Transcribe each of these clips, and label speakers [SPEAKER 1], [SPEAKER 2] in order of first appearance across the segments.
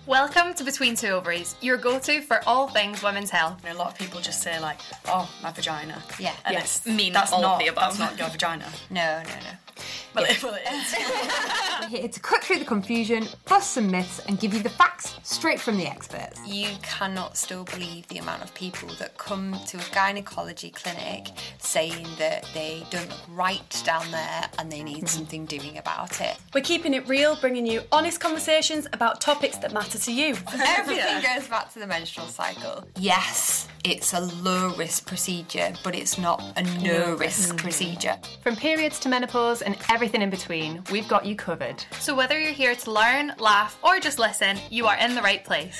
[SPEAKER 1] Welcome to Between Two Ovaries, your go-to for all things women's health.
[SPEAKER 2] A lot of people just say like, "Oh, my vagina."
[SPEAKER 1] Yeah.
[SPEAKER 2] And
[SPEAKER 1] Yes.
[SPEAKER 2] that's
[SPEAKER 1] all
[SPEAKER 2] not
[SPEAKER 1] of the above.
[SPEAKER 2] That's not your vagina.
[SPEAKER 1] No.
[SPEAKER 2] Well, it is.
[SPEAKER 3] We're here to cut through the confusion, bust some myths, and give you the facts straight from the experts.
[SPEAKER 1] You cannot still believe the amount of people that come to a gynecology clinic saying that they don't look right down there and they need something doing about it.
[SPEAKER 2] We're keeping it real, bringing you honest conversations about topics that matter to you.
[SPEAKER 1] Everything goes back to the menstrual cycle. Yes, it's a low-risk procedure, but it's not a no-risk procedure.
[SPEAKER 4] From periods to menopause and everything in between, we've got you covered.
[SPEAKER 1] So whether you're here to learn, laugh, or just listen, you are in the right place.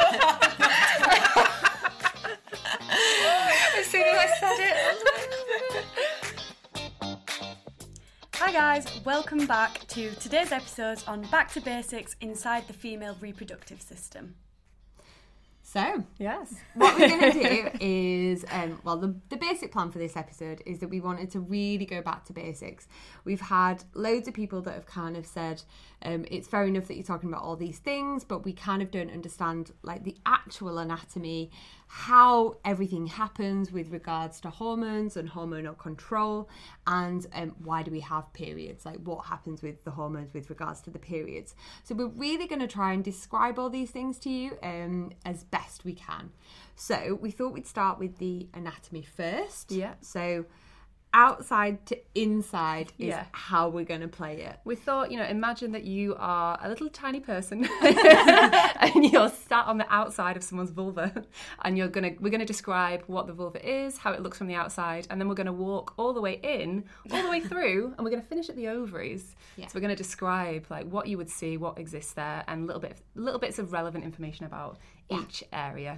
[SPEAKER 1] As soon as I said it,
[SPEAKER 2] Hi guys, welcome back to today's episode on Back to Basics inside the female reproductive system.
[SPEAKER 3] So,
[SPEAKER 4] Yes.
[SPEAKER 3] what we're going to do is, the basic plan for this episode is that we wanted to really go back to basics. We've had loads of people that have kind of said, it's fair enough that you're talking about all these things, but we kind of don't understand like the actual anatomy, how everything happens with regards to hormones and hormonal control, and why do we have periods? Like what happens with the hormones with regards to the periods? So we're really going to try and describe all these things to you as best we can. So we thought we'd start with the anatomy first.
[SPEAKER 4] Yeah.
[SPEAKER 3] So outside to inside is
[SPEAKER 4] Yeah.
[SPEAKER 3] how we're going to play it.
[SPEAKER 4] We thought, imagine that you are a little tiny person and you're sat on the outside of someone's vulva, and we're gonna describe what the vulva is, how it looks from the outside, and then we're gonna walk all the way in, all the way through, and we're gonna finish at the ovaries.
[SPEAKER 3] Yeah.
[SPEAKER 4] So we're gonna describe like what you would see, what exists there, and little bits of relevant information about each area.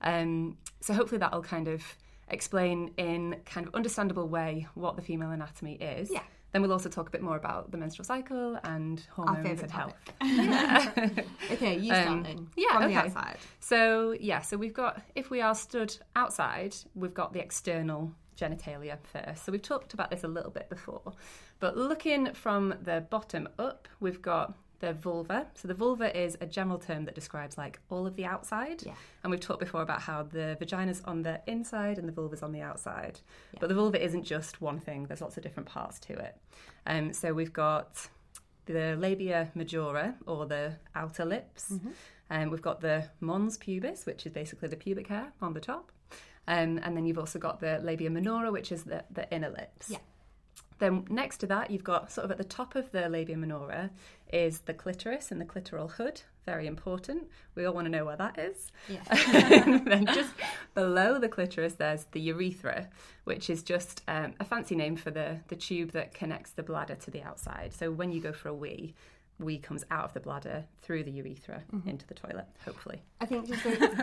[SPEAKER 4] So hopefully that'll kind of explain in kind of understandable way what the female anatomy is.
[SPEAKER 3] Yeah.
[SPEAKER 4] Then we'll also talk a bit more about the menstrual cycle and
[SPEAKER 3] Our
[SPEAKER 4] hormones
[SPEAKER 3] favourite
[SPEAKER 4] and health.
[SPEAKER 3] topic. Okay, you start then. From the outside.
[SPEAKER 4] So we've got, if we are stood outside, we've got the external genitalia first. So we've talked about this a little bit before, but looking from the bottom up, we've got the vulva. So the vulva is a general term that describes like all of the outside.
[SPEAKER 3] Yeah.
[SPEAKER 4] And we've talked before about how the vagina's on the inside and the vulva's on the outside. Yeah. But the vulva isn't just one thing. There's lots of different parts to it. So we've got the labia majora, or the outer lips. And we've got the mons pubis, which is basically the pubic hair on the top. And then you've also got the labia minora, which is the inner lips.
[SPEAKER 3] Yeah.
[SPEAKER 4] Then next to that, you've got sort of at the top of the labia minora is the clitoris and the clitoral hood. Very important. We all want to know where that is.
[SPEAKER 3] Yeah.
[SPEAKER 4] And then just below the clitoris, there's the urethra, which is just a fancy name for the tube that connects the bladder to the outside. So when you go for a wee comes out of the bladder through the urethra into the toilet, hopefully.
[SPEAKER 3] I think just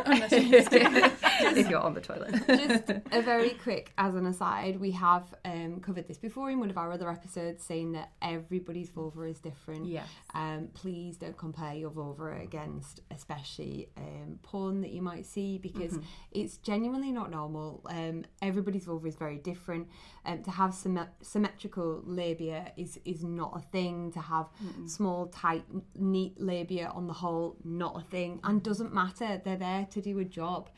[SPEAKER 4] if you're on the toilet.
[SPEAKER 3] Just a very quick, as an aside, we have covered this before in one of our other episodes, saying that everybody's vulva is different.
[SPEAKER 4] Yes.
[SPEAKER 3] Please don't compare your vulva against especially porn that you might see, because it's genuinely not normal. Everybody's vulva is very different. To have symmetrical labia is not a thing. To have small, tight, neat labia on the whole, not a thing, and doesn't matter. They're there to do a job.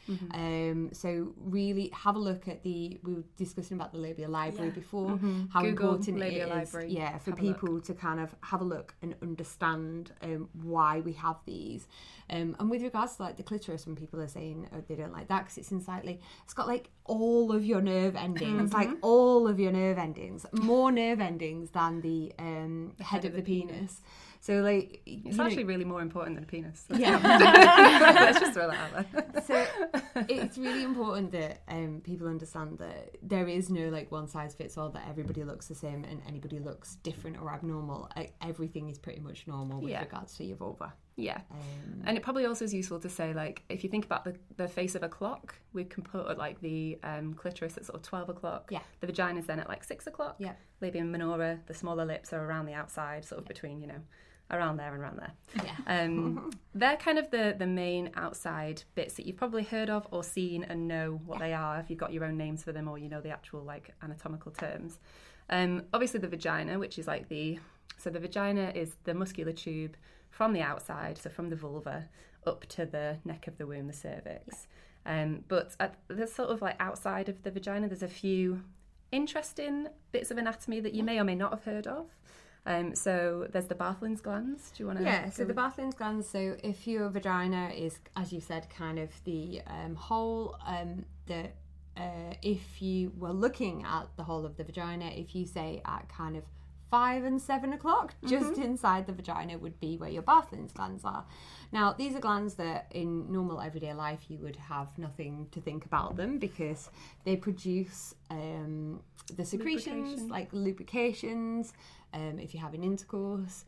[SPEAKER 3] So really have a look at we were discussing about the labia library before, how
[SPEAKER 4] Google
[SPEAKER 3] important
[SPEAKER 4] labia
[SPEAKER 3] it is
[SPEAKER 4] library.
[SPEAKER 3] for people to kind of have a look and understand why we have these. And with regards to like the clitoris, when people are saying they don't like that because it's unsightly, it's got like all of your nerve endings, like all of your nerve endings, more nerve endings than the head of the penis. So like
[SPEAKER 4] It's actually really more important than a penis.
[SPEAKER 3] yeah.
[SPEAKER 4] Let's just throw that out there.
[SPEAKER 3] So it's really important that people understand that there is no like one size fits all, that everybody looks the same and anybody looks different or abnormal. Everything is pretty much normal with regards to your vulva.
[SPEAKER 4] Yeah. And it probably also is useful to say, like, if you think about the face of a clock, we can put like the clitoris at sort of 12 o'clock.
[SPEAKER 3] Yeah.
[SPEAKER 4] The vagina's then at like 6 o'clock.
[SPEAKER 3] Yeah.
[SPEAKER 4] Labia minora, the smaller lips are around the outside, sort of between, around there and around there.
[SPEAKER 3] Yeah.
[SPEAKER 4] They're kind of the main outside bits that you've probably heard of or seen and know what they are, if you've got your own names for them or you know the actual like anatomical terms. Obviously the vagina, which is like the vagina is the muscular tube from the outside, so from the vulva, up to the neck of the womb, the cervix. But there's sort of like outside of the vagina, there's a few interesting bits of anatomy that you may or may not have heard of. So there's the Bartholin's glands. Do you want to?
[SPEAKER 3] Yeah, so the Bartholin's glands, so if your vagina is, as you said, kind of the hole, if you were looking at the whole of the vagina, if you say at kind of 5 and 7 o'clock, just inside the vagina would be where your Bartholin's glands are. Now, these are glands that in normal everyday life you would have nothing to think about them because they produce the secretions, like lubrications, if you're having intercourse,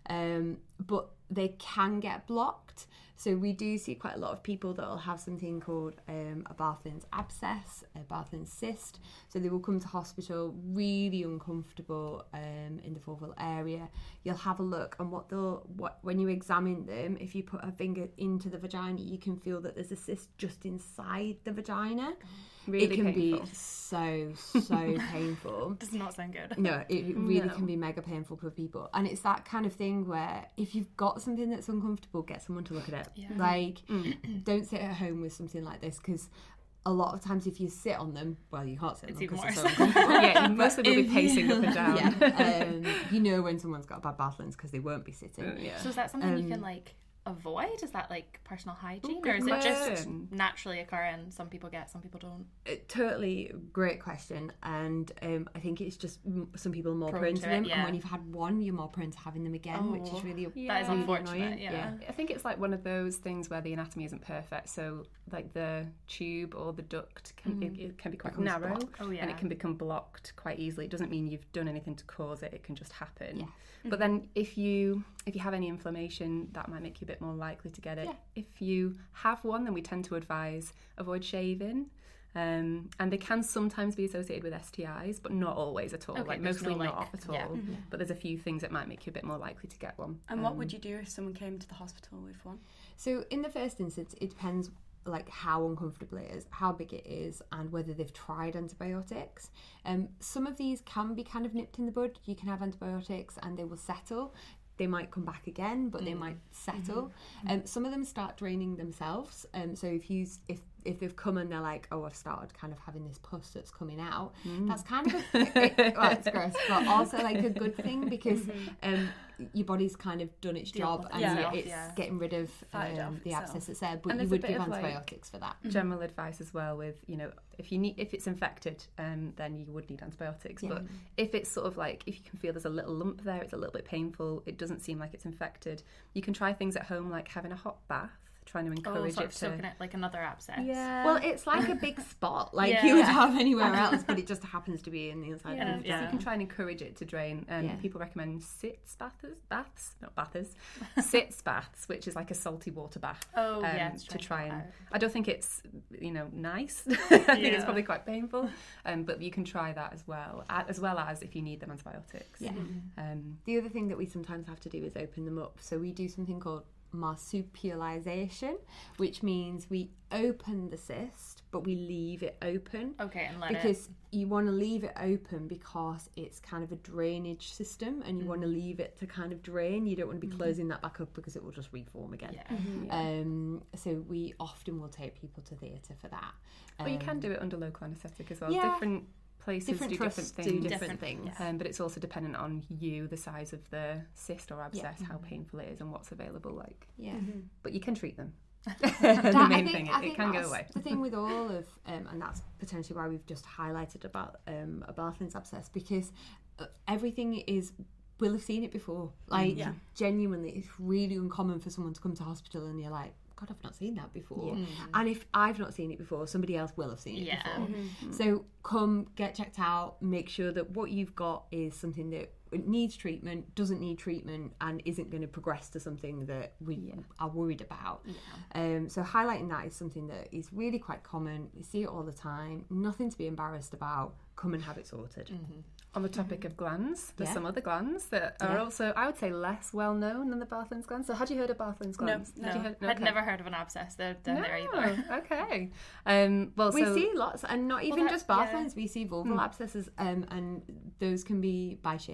[SPEAKER 3] but they can get blocked. So we do see quite a lot of people that will have something called a Bartholin's abscess, a Bartholin's cyst. So they will come to hospital really uncomfortable in the vulval area. You'll have a look, and when you examine them, if you put a finger into the vagina, you can feel that there's a cyst just inside the vagina.
[SPEAKER 4] Really
[SPEAKER 3] it can
[SPEAKER 4] painful.
[SPEAKER 3] be so painful.
[SPEAKER 2] Does not sound good.
[SPEAKER 3] No, it really can be mega painful for people. And it's that kind of thing where if you've got something that's uncomfortable, get someone to look at it.
[SPEAKER 2] Yeah.
[SPEAKER 3] Like, don't sit at home with something like this, because a lot of times if you sit on them, well, you can't sit on them because it's so uncomfortable.
[SPEAKER 4] Yeah, you mostly will be pacing up and down.
[SPEAKER 3] Yeah, you know when someone's got a bad Bartholin's because they won't be sitting.
[SPEAKER 4] Yeah.
[SPEAKER 5] So is that something you can like avoid? Is that like personal hygiene, or is
[SPEAKER 4] good
[SPEAKER 5] it just
[SPEAKER 4] question.
[SPEAKER 5] naturally occurring? Some people get, some people don't.
[SPEAKER 3] Totally great question, and I think it's just some people are more prone to
[SPEAKER 5] to it,
[SPEAKER 3] them,
[SPEAKER 5] yeah.
[SPEAKER 3] and when you've had one, you're more prone to having them again, which is really
[SPEAKER 5] That is
[SPEAKER 3] really
[SPEAKER 5] unfortunate.
[SPEAKER 3] annoying.
[SPEAKER 5] Yeah.
[SPEAKER 4] I think it's like one of those things where the anatomy isn't perfect. So like the tube or the duct it can be quite
[SPEAKER 3] Becomes
[SPEAKER 4] narrow,
[SPEAKER 3] blocked.
[SPEAKER 5] Oh, yeah.
[SPEAKER 4] and it can become blocked quite easily. It doesn't mean you've done anything to cause it. It can just happen.
[SPEAKER 3] Yeah.
[SPEAKER 4] But then if you have any inflammation, that might make you a bit more likely to get it.
[SPEAKER 3] Yeah.
[SPEAKER 4] If you have one, then we tend to advise avoid shaving. And they can sometimes be associated with STIs, but not always at all.
[SPEAKER 5] Okay,
[SPEAKER 4] like
[SPEAKER 5] there's
[SPEAKER 4] mostly
[SPEAKER 5] no,
[SPEAKER 4] not at all.
[SPEAKER 5] yeah.
[SPEAKER 4] But there's a few things that might make you a bit more likely to get one.
[SPEAKER 2] And what would you do if someone came to the hospital with one?
[SPEAKER 3] So in the first instance, it depends like how uncomfortable it is, how big it is, and whether they've tried antibiotics. Some of these can be kind of nipped in the bud. You can have antibiotics and they will settle. They might come back again, but they might settle. Some of them start draining themselves. So if they've come and they're like, oh, I've started kind of having this pus that's coming out, that's kind of well, it's gross, but also like a good thing because your body's kind of done its job and it's getting rid of the abscess that's there. But
[SPEAKER 4] And
[SPEAKER 3] you
[SPEAKER 4] there's
[SPEAKER 3] would
[SPEAKER 4] a
[SPEAKER 3] give
[SPEAKER 4] bit of, like,
[SPEAKER 3] antibiotics for that.
[SPEAKER 4] General advice as well with, if it's infected, then you would need antibiotics. But if it's sort of like, if you can feel there's a little lump there, it's a little bit painful, it doesn't seem like it's infected, you can try things at home like having a hot bath, trying to encourage
[SPEAKER 5] sort
[SPEAKER 4] it
[SPEAKER 5] of
[SPEAKER 4] to...
[SPEAKER 5] soaking it like another abscess.
[SPEAKER 4] Yeah.
[SPEAKER 3] Well, it's like a big spot, like
[SPEAKER 5] Yeah.
[SPEAKER 3] you would have anywhere else, but it just happens to be in the inside
[SPEAKER 5] Yeah.
[SPEAKER 3] of the
[SPEAKER 4] So you
[SPEAKER 3] vagina.
[SPEAKER 4] can try and encourage it to drain.
[SPEAKER 3] Yeah.
[SPEAKER 4] People recommend sitz baths, which is like a salty water bath.
[SPEAKER 5] Oh, yeah, to
[SPEAKER 4] to
[SPEAKER 5] try
[SPEAKER 4] try
[SPEAKER 5] and
[SPEAKER 4] and.
[SPEAKER 5] get
[SPEAKER 4] I don't think it's nice. I think it's probably quite painful. But you can try that as well as if you need them antibiotics.
[SPEAKER 3] Yeah. The other thing that we sometimes have to do is open them up. So we do something called marsupialization, which means we open the cyst but we leave it open.
[SPEAKER 5] Okay, and
[SPEAKER 3] because you want to leave it open because it's kind of a drainage system and you want to leave it to kind of drain. You don't want to be closing that back up because it will just reform again. So we often will take people to theatre for that.
[SPEAKER 4] But you can do it under local anaesthetic as well.
[SPEAKER 3] Yeah.
[SPEAKER 4] Different places do
[SPEAKER 3] trusts
[SPEAKER 4] different things.
[SPEAKER 3] do different things.
[SPEAKER 4] But it's also dependent on you, the size of the cyst or abscess, how painful it is, and what's available.
[SPEAKER 3] Yeah.
[SPEAKER 4] But you can treat them.
[SPEAKER 3] That-
[SPEAKER 4] The
[SPEAKER 3] I
[SPEAKER 4] main
[SPEAKER 3] think-
[SPEAKER 4] thing,
[SPEAKER 3] I
[SPEAKER 4] it
[SPEAKER 3] think
[SPEAKER 4] can go
[SPEAKER 3] that's
[SPEAKER 4] away.
[SPEAKER 3] The thing with all of, and that's potentially why we've just highlighted about a Bartholin's abscess, because everything we'll have seen it before. Like, genuinely, it's really uncommon for someone to come to hospital and you're like, God, I've not seen that before. And if I've not seen it before, somebody else will have seen it before. So come, get checked out, make sure that what you've got is something that needs treatment, doesn't need treatment, and isn't going to progress to something that we are worried about. So highlighting that is something that is really quite common. We see it all the time. Nothing to be embarrassed about. Come and have it sorted.
[SPEAKER 4] On the topic of glands, there's
[SPEAKER 3] Yeah.
[SPEAKER 4] some other glands that are also, I would say, less well known than the Bartholin's glands. So had you heard of Bartholin's glands?
[SPEAKER 2] No.
[SPEAKER 4] Had you heard?
[SPEAKER 5] I'd never heard of an abscess down there either.
[SPEAKER 4] No, okay.
[SPEAKER 3] We see lots, and not even
[SPEAKER 5] that-
[SPEAKER 3] just Bartholin's. We see vulval abscesses, and those can be by shaving.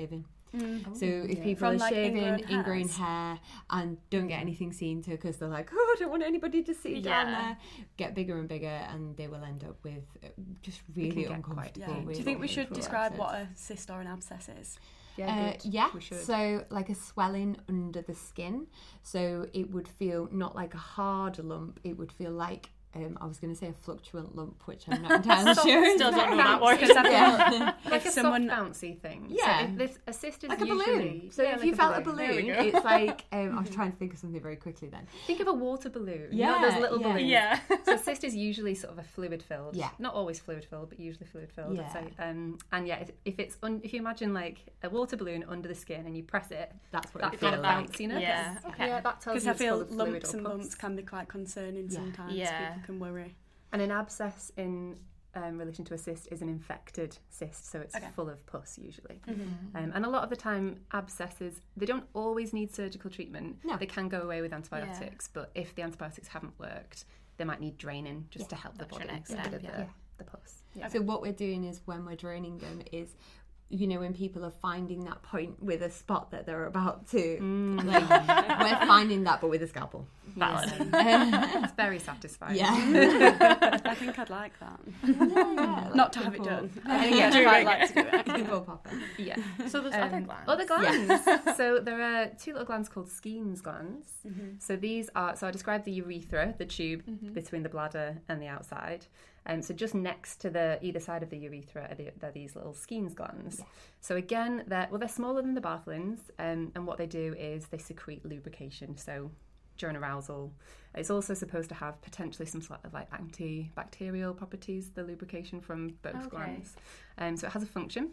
[SPEAKER 3] So if people
[SPEAKER 2] From,
[SPEAKER 3] are
[SPEAKER 2] like,
[SPEAKER 3] shaving
[SPEAKER 2] ingrown
[SPEAKER 3] ingrown hair and don't get anything seen to because they're like, oh, I don't want anybody to see down there, get bigger and bigger, and they will end up with just really uncomfortable.
[SPEAKER 2] Do you think we should describe what a cyst or an abscess is?
[SPEAKER 3] Yeah,
[SPEAKER 4] we should.
[SPEAKER 3] So like a swelling under the skin. So it would feel not like a hard lump, it would feel like I was going to say a fluctuant lump, which I'm not entirely sure.
[SPEAKER 5] Still don't know that word.
[SPEAKER 4] Like a soft bouncy thing.
[SPEAKER 3] Yeah.
[SPEAKER 4] So if a cyst is
[SPEAKER 3] like a
[SPEAKER 4] usually...
[SPEAKER 3] balloon. So if you felt a balloon, it's like... I was trying to think of something very quickly then.
[SPEAKER 4] Think of a water balloon.
[SPEAKER 3] Yeah,
[SPEAKER 4] You know, those little balloons.
[SPEAKER 5] Yeah.
[SPEAKER 4] So a cyst is usually sort of a fluid-filled.
[SPEAKER 3] Yeah.
[SPEAKER 4] Not always fluid-filled, but usually fluid-filled.
[SPEAKER 3] Yeah.
[SPEAKER 4] I'd say. And yeah, if you imagine like a water balloon under the skin and you press it,
[SPEAKER 3] That's what
[SPEAKER 4] that
[SPEAKER 3] it
[SPEAKER 4] kind
[SPEAKER 3] feels
[SPEAKER 4] of
[SPEAKER 3] like.
[SPEAKER 4] bounciness.
[SPEAKER 5] Yeah. Okay.
[SPEAKER 4] Yeah, that tells
[SPEAKER 2] Because
[SPEAKER 4] you
[SPEAKER 2] I
[SPEAKER 4] it's full
[SPEAKER 2] feel
[SPEAKER 4] of fluid
[SPEAKER 2] lumps
[SPEAKER 4] or
[SPEAKER 2] and
[SPEAKER 4] pus.
[SPEAKER 2] bumps can be quite concerning sometimes.
[SPEAKER 5] Yeah.
[SPEAKER 2] People can worry.
[SPEAKER 4] And an abscess in relation to a cyst is an infected cyst, so it's full of pus usually. And a lot of the time, abscesses, they don't always need surgical treatment.
[SPEAKER 3] No.
[SPEAKER 4] They can go away with antibiotics, but if the antibiotics haven't worked, they might need draining just to help the
[SPEAKER 5] That's your
[SPEAKER 4] body
[SPEAKER 5] next
[SPEAKER 4] get rid
[SPEAKER 5] step,
[SPEAKER 4] of the pus.
[SPEAKER 3] So what we're doing is when we're draining them is, you know, when people are finding that point with a spot that they're about to, like, we're finding that but with a scalpel.
[SPEAKER 5] Valid.
[SPEAKER 4] It's very satisfying.
[SPEAKER 3] Yeah.
[SPEAKER 2] I think I'd like that.
[SPEAKER 3] Like
[SPEAKER 2] Not to have it
[SPEAKER 3] people-
[SPEAKER 2] done. I'd quite like to do it.
[SPEAKER 3] People pop it.
[SPEAKER 4] Yeah.
[SPEAKER 5] So there's other glands.
[SPEAKER 4] Other glands. So there are two little glands called Skene's glands. So these are, so I described the urethra, the tube between the bladder and the outside. So just next to either side of the urethra are these little Skene's glands. Yeah. So again, they're smaller than the Bartholins, and what they do is they secrete lubrication. So during arousal, it's also supposed to have potentially some sort of like antibacterial properties, the lubrication from both glands. So it has a function.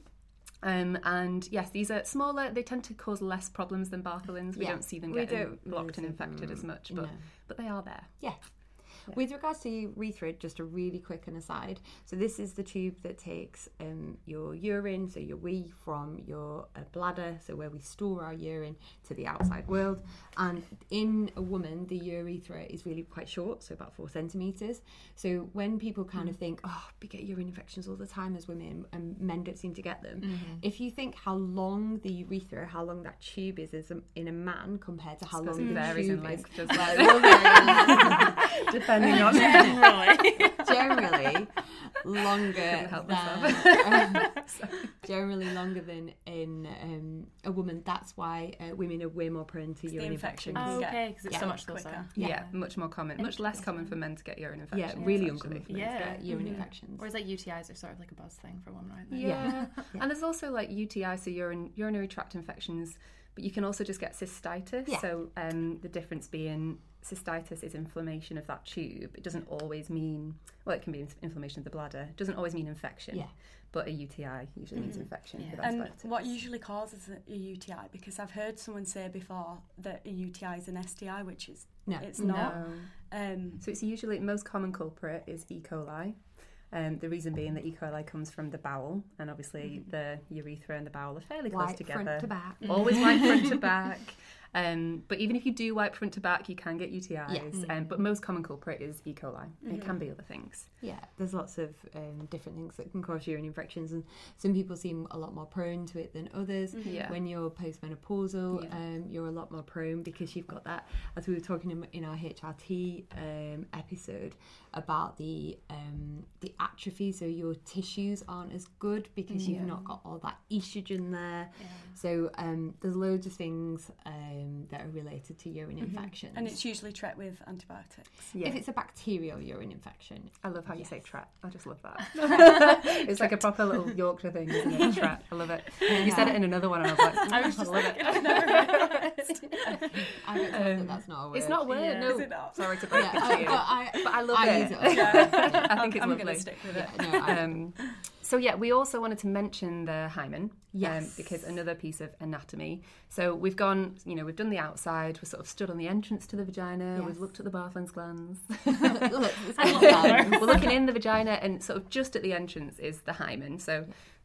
[SPEAKER 4] And yes, these are smaller. They tend to cause less problems than Bartholins. We don't see them getting blocked and infected as much, but they are there.
[SPEAKER 3] Yeah. With regards to urethra, just a really quick aside. So this is the tube that takes your urine, so your wee, from your bladder, so where we store our urine, to the outside world. And in a woman, the urethra is really quite short, so about 4 centimetres. So when people kind of think, oh, we get urine infections all the time as women, and men don't seem to get them. If you think how long the urethra, how long that tube is in a man compared to how long the
[SPEAKER 4] varies in
[SPEAKER 3] tube is.
[SPEAKER 4] length as
[SPEAKER 3] Well, it will vary.
[SPEAKER 4] Depending on
[SPEAKER 3] generally longer
[SPEAKER 4] help
[SPEAKER 3] than generally longer than in a woman. That's why women are way more prone to urine infections.
[SPEAKER 5] Oh, okay, because it's so much
[SPEAKER 2] quicker.
[SPEAKER 5] closer.
[SPEAKER 4] Yeah, much more common. Much less common for men to get urine infections.
[SPEAKER 3] Yeah, really
[SPEAKER 4] actually.
[SPEAKER 3] uncommon for men to get urine infections.
[SPEAKER 5] Whereas like UTIs are sort of like a buzz thing for women, right?
[SPEAKER 4] Yeah. And there's also like UTI, so urinary tract infections, but you can also just get cystitis.
[SPEAKER 3] Yeah.
[SPEAKER 4] So the difference being cystitis is inflammation of that tube. It doesn't always mean, well, it can be inflammation of the bladder. It doesn't always mean infection. Yeah. But a UTI usually means infection.
[SPEAKER 5] Yeah.
[SPEAKER 4] With
[SPEAKER 2] And
[SPEAKER 4] antibiotics.
[SPEAKER 2] what usually causes a UTI? Because I've heard someone say before that a UTI is an STI, which is it's not.
[SPEAKER 4] So it's usually, most common culprit is E. coli. The reason being that E. coli comes from the bowel, and obviously the urethra and the bowel are fairly close
[SPEAKER 3] White
[SPEAKER 4] together.
[SPEAKER 3] front to back.
[SPEAKER 4] Always white front to back. But even if you do wipe front to back, you can get UTIs. But most common culprit is E. coli. It can be other things.
[SPEAKER 3] Yeah, there's lots of different things that can cause urine infections, and some people seem a lot more prone to it than others.
[SPEAKER 4] Yeah.
[SPEAKER 3] When you're postmenopausal, you're a lot more prone because you've got that, as we were talking in our HRT episode about the atrophy, so your tissues aren't as good because you've not got all that estrogen there. Yeah. So there's loads of things that are related to urine infections.
[SPEAKER 2] And it's usually treated with antibiotics.
[SPEAKER 3] If it's a bacterial urine infection.
[SPEAKER 4] I love how you say tret. I just love that. It's like a proper little Yorkshire thing, isn't it? Tret. I love it. You said it in another one and I was like, I love it.
[SPEAKER 2] I've never heard it.
[SPEAKER 3] I get told that that's not a word.
[SPEAKER 4] It's not a word,
[SPEAKER 5] Yeah.
[SPEAKER 4] no.
[SPEAKER 2] Is it not?
[SPEAKER 4] Sorry to break it to you.
[SPEAKER 3] But
[SPEAKER 4] I love
[SPEAKER 3] I
[SPEAKER 4] it.
[SPEAKER 3] use it all the time.
[SPEAKER 4] I think it's
[SPEAKER 2] I'm
[SPEAKER 4] lovely.
[SPEAKER 2] going to stick with it.
[SPEAKER 3] No,
[SPEAKER 4] So yeah, we also wanted to mention the hymen,
[SPEAKER 3] Yes.
[SPEAKER 4] because another piece of anatomy. So we've gone, we've done the outside. We're sort of stood on the entrance to the vagina.
[SPEAKER 3] Yes.
[SPEAKER 4] We've looked at the Bartholin's glands.
[SPEAKER 3] Look, it's all done.
[SPEAKER 4] We're looking in the vagina, and sort of just at the entrance is the hymen. So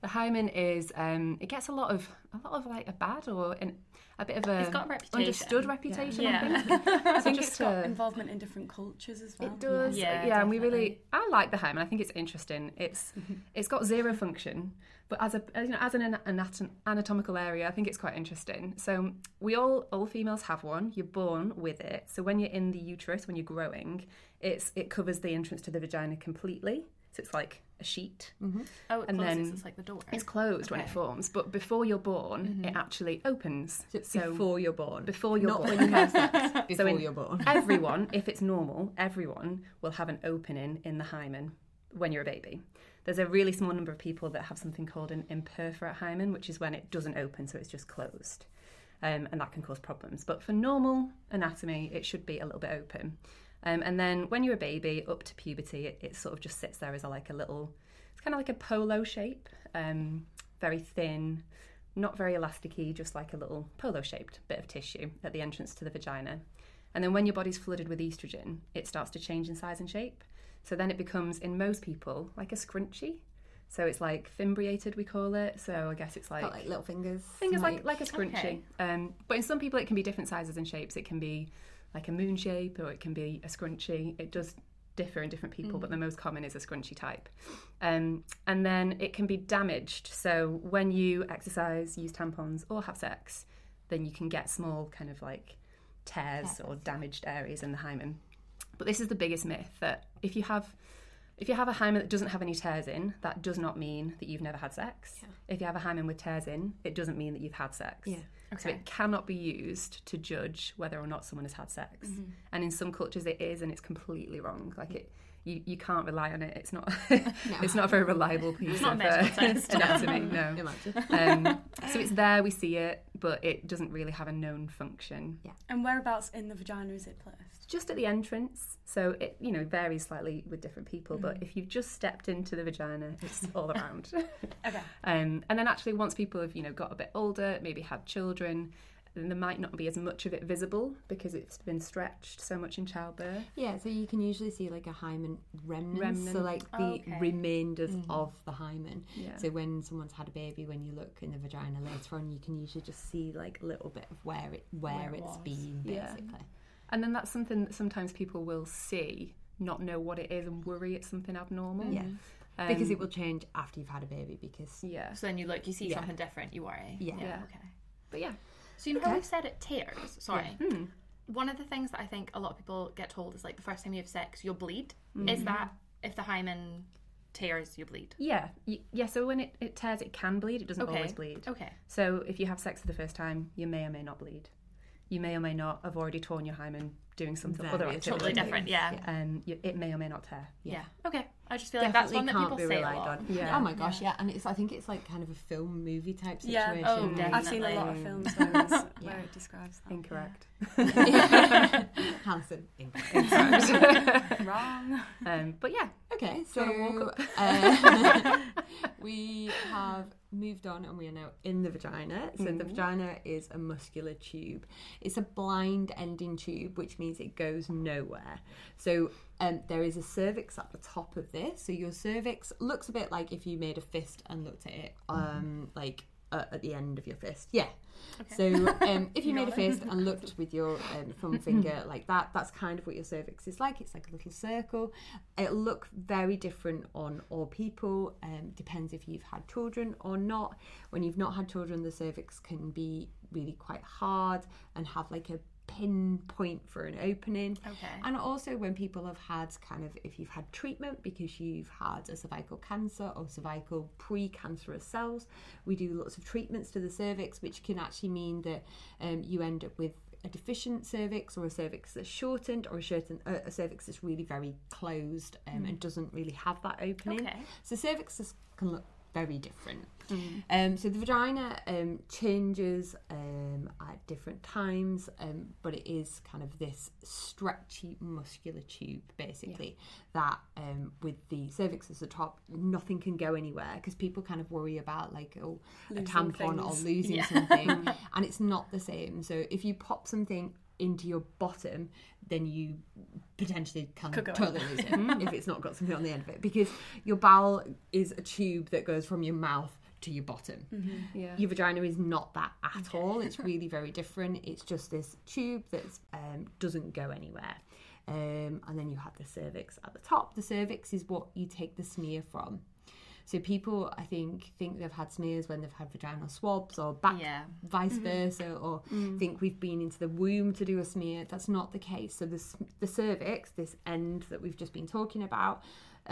[SPEAKER 4] The hymen is it gets a lot of like a bad or a bit of a
[SPEAKER 5] It's got a reputation.
[SPEAKER 4] understood reputation.
[SPEAKER 5] Yeah.
[SPEAKER 4] I think. I think
[SPEAKER 2] It's got involvement in different cultures as well.
[SPEAKER 4] It does.
[SPEAKER 5] Yeah,
[SPEAKER 4] and we
[SPEAKER 5] definitely.
[SPEAKER 4] really, I like the hymen. I think it's interesting. It's got zero function, but as an anatomical area, I think it's quite interesting. So all females have one. You're born with it. So when you're in the uterus, when you're growing, it covers the entrance to the vagina completely. So it's like a sheet.
[SPEAKER 5] Oh, it
[SPEAKER 4] And
[SPEAKER 5] closes.
[SPEAKER 4] then
[SPEAKER 5] It's like the door.
[SPEAKER 4] It's closed when it forms, but before you're born, it actually opens.
[SPEAKER 3] So before you're born.
[SPEAKER 4] Before you're
[SPEAKER 3] Not
[SPEAKER 4] born.
[SPEAKER 3] when you have sex. Before
[SPEAKER 4] in
[SPEAKER 3] you're born.
[SPEAKER 4] everyone, if it's normal, everyone will have an opening in the hymen when you're a baby. There's a really small number of people that have something called an imperforate hymen, which is when it doesn't open, so it's just closed. And that can cause problems. But for normal anatomy, it should be a little bit open. And then when you're a baby, up to puberty, it sort of just sits there as like a little, it's kind of like a polo shape, very thin, not very elasticy, just like a little polo-shaped bit of tissue at the entrance to the vagina. And then when your body's flooded with estrogen, it starts to change in size and shape. So then it becomes, in most people, like a scrunchie. So it's like fimbriated, we call it. So I guess it's like...
[SPEAKER 3] Got like little fingers.
[SPEAKER 4] Fingers like a scrunchie.
[SPEAKER 5] Okay.
[SPEAKER 4] But in some people, it can be different sizes and shapes. It can be like a moon shape or it can be a scrunchie. It does differ in different people, but the most common is a scrunchie type. And then it can be damaged. So when you exercise, use tampons or have sex, then you can get small kind of like tears or damaged areas in the hymen. But this is the biggest myth, that if you have a hymen that doesn't have any tears in, that does not mean that you've never had sex. Yeah. If you have a hymen with tears in, it doesn't mean that you've had sex.
[SPEAKER 3] Yeah.
[SPEAKER 4] So it cannot be used to judge whether or not someone has had sex. And in some cultures it is, and it's completely wrong. Like you can't rely on it. It's not it's not a very reliable piece of anatomy. No.
[SPEAKER 3] Imagine.
[SPEAKER 4] So it's there, we see it, but it doesn't really have a known function.
[SPEAKER 3] Yeah.
[SPEAKER 2] And whereabouts in the vagina is it placed?
[SPEAKER 4] Just at the entrance, so it varies slightly with different people, but if you've just stepped into the vagina, it's all around.
[SPEAKER 2] Okay.
[SPEAKER 4] And then actually once people have got a bit older, maybe had children, then there might not be as much of it visible because it's been stretched so much in childbirth.
[SPEAKER 3] Yeah, so you can usually see like a hymen remnant. So like the remainders of the hymen.
[SPEAKER 4] Yeah.
[SPEAKER 3] So when someone's had a baby, when you look in the vagina later on, you can usually just see like a little bit of where it's been, basically.
[SPEAKER 4] Yeah. And then that's something that sometimes people will see, not know what it is, and worry it's something abnormal.
[SPEAKER 3] Yeah. Because it will change after you've had a baby, because...
[SPEAKER 4] Yeah.
[SPEAKER 5] So then you look, you see something different, you worry.
[SPEAKER 3] Yeah.
[SPEAKER 5] Okay.
[SPEAKER 4] But yeah.
[SPEAKER 5] So you know how we've said it tears? Sorry.
[SPEAKER 4] Yeah.
[SPEAKER 5] One of the things that I think a lot of people get told is like the first time you have sex, you'll bleed. Is that if the hymen tears, you bleed?
[SPEAKER 4] Yeah. Yeah, so when it tears, it can bleed. It doesn't always bleed.
[SPEAKER 5] Okay.
[SPEAKER 4] So if you have sex for the first time, you may or may not bleed. You may or may not have already torn your hymen doing something other activity.
[SPEAKER 5] Totally different, yeah.
[SPEAKER 4] It may or may not tear.
[SPEAKER 5] Yeah. Okay. I just feel like that's one that people say a lot.
[SPEAKER 4] Yeah.
[SPEAKER 3] Oh my gosh, yeah. And I think it's like kind of a film movie type situation.
[SPEAKER 2] Yeah.
[SPEAKER 5] Oh,
[SPEAKER 2] I've seen a lot of films where it describes that.
[SPEAKER 4] Incorrect.
[SPEAKER 3] Hanson. Incorrect.
[SPEAKER 2] Wrong.
[SPEAKER 4] But yeah.
[SPEAKER 3] Okay,
[SPEAKER 4] Do you wanna
[SPEAKER 3] so we have moved on and we are now in the vagina. So the vagina is a muscular tube. It's a blind ending tube, which means it goes nowhere. So there is a cervix at the top of this. So your cervix looks a bit like if you made a fist and looked at it like at the end of your fist. Yeah. Okay. So if you made a fist and looked with your thumb finger like that, that's kind of what your cervix is like. It's like a little circle. It'll look very different on all people. Depends if you've had children or not. When you've not had children, the cervix can be really quite hard and have like a pinpoint for an opening.
[SPEAKER 5] Okay.
[SPEAKER 3] And also when people have had if you've had treatment because you've had a cervical cancer or cervical pre-cancerous cells, we do lots of treatments to the cervix, which can actually mean that you end up with a deficient cervix or a cervix that's shortened or a cervix that's really very closed and doesn't really have that opening.
[SPEAKER 5] Okay.
[SPEAKER 3] So cervixes can look very different. So the vagina changes at different times, but it is kind of this stretchy muscular tube basically that with the cervix at the top, nothing can go anywhere because people kind of worry about like a tampon or losing something, and it's not the same. So if you pop something into your bottom, then you potentially can totally lose it if it's not got something on the end of it, because your bowel is a tube that goes from your mouth to your bottom.
[SPEAKER 4] Yeah.
[SPEAKER 3] Your vagina is not that at all. It's really very different. It's just this tube that doesn't go anywhere. And then you have the cervix at the top. The cervix is what you take the smear from. So people, I think they've had smears when they've had vaginal swabs or vice versa, or think we've been into the womb to do a smear. That's not the case. So the cervix, this end that we've just been talking about,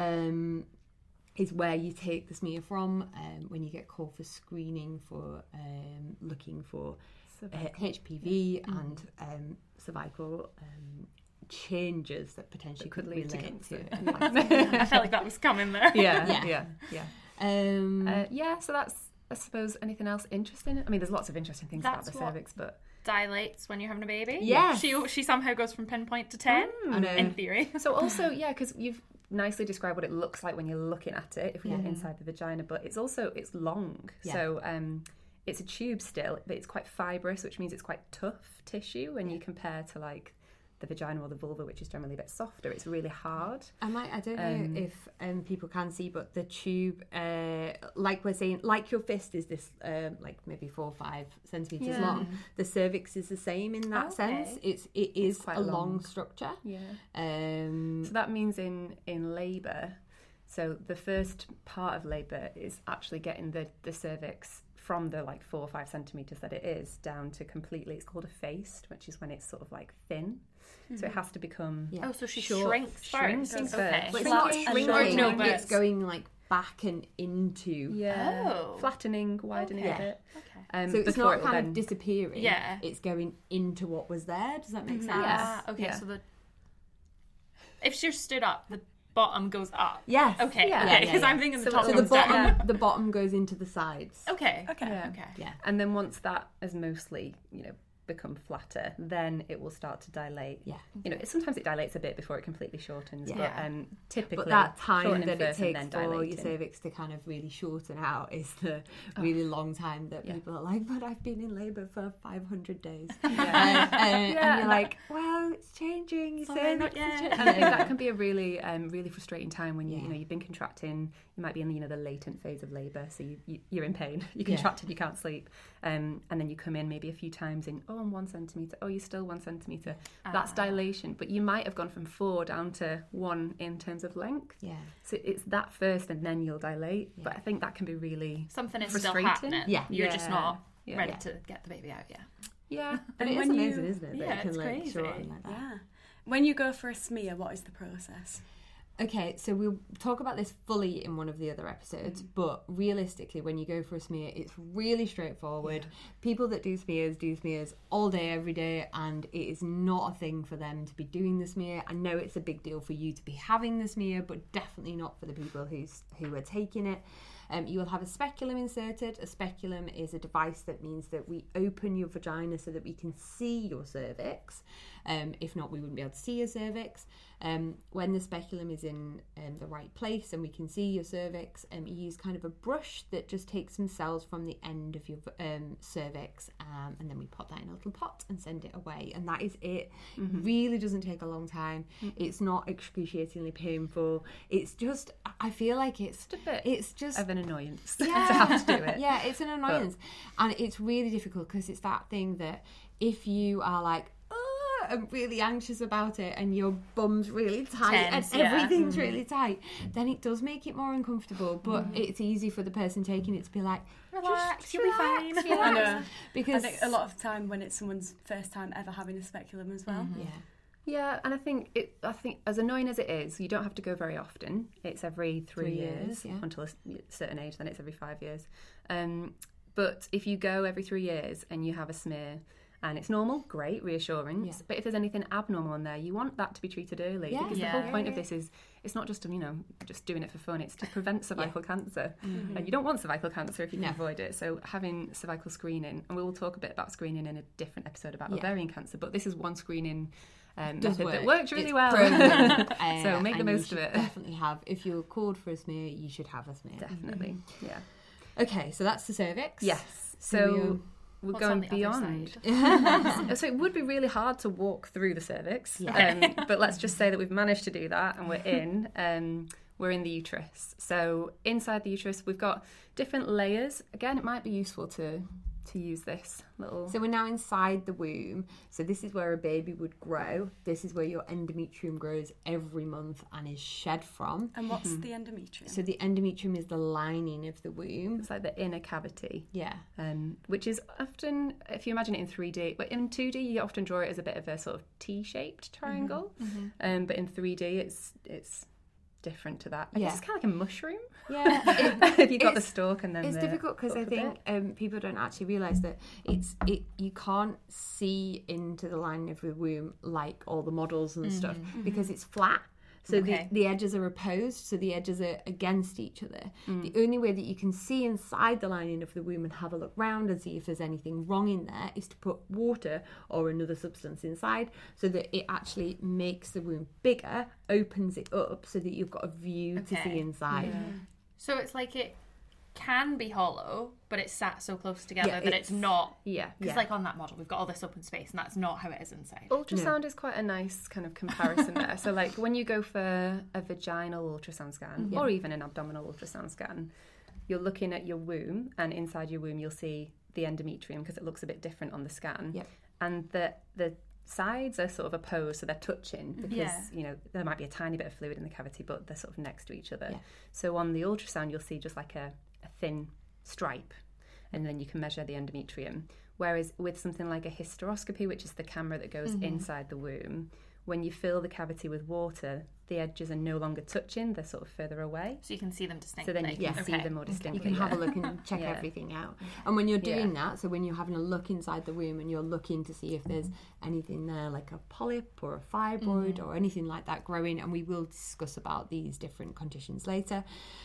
[SPEAKER 3] is where you take the smear from when you get called for screening for looking for HPV and cervical changes that potentially could relate to.
[SPEAKER 5] I felt like that was coming there.
[SPEAKER 4] Yeah. So that's, I suppose, anything else interesting? I mean, there's lots of interesting things about the cervix, but
[SPEAKER 5] dilates when you're having a baby.
[SPEAKER 3] Yes.
[SPEAKER 5] She somehow goes from pinpoint to 10 in theory.
[SPEAKER 4] So also, because you've nicely described what it looks like when you're looking at it if you're inside the vagina, but it's long. So it's a tube still, but it's quite fibrous, which means it's quite tough tissue when you compare to like the vagina or the vulva, which is generally a bit softer. It's really hard.
[SPEAKER 3] I don't know if people can see, but the tube, like we're saying, like your fist is this, like maybe 4 or 5 centimeters long. The cervix is the same in that sense. It is quite a long structure.
[SPEAKER 4] Yeah. So that means in labour, so the first part of labour is actually getting the cervix from the like 4 or 5 centimetres that it is down to completely, it's called a face, which is when it's sort of like thin. So it has to become
[SPEAKER 5] so she shrinks first.
[SPEAKER 3] But it's not shrinking, it's going like back and into.
[SPEAKER 4] Flattening, widening a bit.
[SPEAKER 3] So it's not kind of disappearing. It's going into what was there. Does that make sense?
[SPEAKER 5] So if you're stood up, the bottom goes up.
[SPEAKER 3] Yes.
[SPEAKER 5] Okay. Because I'm thinking the top
[SPEAKER 3] so
[SPEAKER 5] goes down.
[SPEAKER 3] the bottom goes into the sides.
[SPEAKER 5] Okay.
[SPEAKER 3] Yeah.
[SPEAKER 4] And then once that has mostly, become flatter, then it will start to dilate. Sometimes it dilates a bit before it completely shortens, but typically
[SPEAKER 3] that time that it
[SPEAKER 4] first
[SPEAKER 3] takes
[SPEAKER 4] and
[SPEAKER 3] for
[SPEAKER 4] then
[SPEAKER 3] your
[SPEAKER 4] dilating.
[SPEAKER 3] cervix to kind of really shorten out is the really long time that people are like, but I've been in labour for 500 days. And you're like, well, it's changing. Your cervix is changing.
[SPEAKER 4] And I think that can be a really really frustrating time when you've been contracting. You might be in the latent phase of labour, so you're in pain. You're contracted, you can't sleep, and then you come in maybe a few times in, I'm 1 centimetre, you're still 1 centimetre. That's dilation, but you might have gone from 4 down to 1 in terms of length. So it's that first and then you'll dilate, but I think that can be really
[SPEAKER 5] something is
[SPEAKER 4] frustrating.
[SPEAKER 5] Still happening. You're just not ready to get the baby out yet.
[SPEAKER 3] But it is amazing, isn't it? That it can like shorten like that.
[SPEAKER 2] Yeah. When you go for a smear, what is the process?
[SPEAKER 3] Okay, so we'll talk about this fully in one of the other episodes, but realistically, when you go for a smear, it's really straightforward. People that do smears all day, every day, and it is not a thing for them to be doing the smear. I know it's a big deal for you to be having the smear, but definitely not for the people who are taking it. You will have a speculum inserted. A speculum is a device that means that we open your vagina so that we can see your cervix. If not, we wouldn't be able to see your cervix. When the speculum is in the right place and we can see your cervix, you use kind of a brush that just takes some cells from the end of your cervix, and then we put that in a little pot and send it away. And that is it. Really doesn't take a long time. It's not excruciatingly painful. It's just, I feel like it's just
[SPEAKER 4] of an annoyance to have to do it.
[SPEAKER 3] Yeah, it's an annoyance. And it's really difficult because it's that thing that if you are like, I'm really anxious about it and your bum's really tight and everything's really tight, then it does make it more uncomfortable, but it's easy for the person taking it to be like,
[SPEAKER 5] relax, you'll be fine.
[SPEAKER 2] I know.
[SPEAKER 3] Because
[SPEAKER 2] I think a lot of the time when it's someone's first time ever having a speculum as well.
[SPEAKER 4] Yeah, and I think as annoying as it is, you don't have to go very often. It's every 3 years until a certain age, then it's every 5 years. But if you go every 3 years and you have a smear and it's normal, great, reassurance. But if there's anything abnormal in there, you want that to be treated early, because the whole point of this is, it's not just just doing it for fun, it's to prevent cervical cancer. And you don't want cervical cancer if you can avoid it. So having cervical screening, and we will talk a bit about screening in a different episode about ovarian cancer, but this is one screening method that works really well. So make the most of it.
[SPEAKER 3] Definitely have. If you're called for a smear, you should have a smear.
[SPEAKER 4] Definitely.
[SPEAKER 3] Okay, so that's the cervix.
[SPEAKER 4] Yes. So we're going beyond. So it would be really hard to walk through the cervix, but let's just say that we've managed to do that and we're in. we're in the uterus. So inside the uterus, we've got different layers. Again, it might be useful to use this little...
[SPEAKER 3] So we're now inside the womb. So this is where a baby would grow. This is where your endometrium grows every month and is shed from.
[SPEAKER 2] And what's the endometrium?
[SPEAKER 3] So the endometrium is the lining of the womb.
[SPEAKER 4] It's like the inner cavity.
[SPEAKER 3] Yeah.
[SPEAKER 4] Which is often, if you imagine it in 3D, but in 2D you often draw it as a bit of a sort of T-shaped triangle. But in 3D it's different to that. I guess it's kind of like a mushroom.
[SPEAKER 3] Yeah.
[SPEAKER 4] If you've got the stalk and then
[SPEAKER 3] it's difficult because I think people don't actually realise that you can't see into the lining of the womb like all the models and stuff because it's flat. So the edges are opposed, so the edges are against each other. The only way that you can see inside the lining of the womb and have a look round and see if there's anything wrong in there is to put water or another substance inside so that it actually makes the womb bigger, opens it up so that you've got a view to see inside.
[SPEAKER 5] Yeah. So it's like it can be hollow, but it's sat so close together that it's not.
[SPEAKER 4] Yeah.
[SPEAKER 5] Because like on that model, we've got all this open space, and that's not how it is inside.
[SPEAKER 4] Ultrasound is quite a nice kind of comparison there. So like when you go for a vaginal ultrasound scan or even an abdominal ultrasound scan, you're looking at your womb, and inside your womb you'll see the endometrium because it looks a bit different on the scan.
[SPEAKER 3] Yep.
[SPEAKER 4] And the sides are sort of opposed, so they're touching because you know there might be a tiny bit of fluid in the cavity, but they're sort of next to each other. So on the ultrasound you'll see just like a thin stripe, and then you can measure the endometrium. Whereas with something like a hysteroscopy, which is the camera that goes inside the womb, when you fill the cavity with water, the edges are no longer touching, they're sort of further away.
[SPEAKER 5] So you can see them distinctly.
[SPEAKER 4] So then you can see them more distinctly.
[SPEAKER 3] You can have a look and check everything out. And when you're doing that, so when you're having a look inside the womb and you're looking to see if there's anything there like a polyp or a fibroid or anything like that growing, and we will discuss about these different conditions later,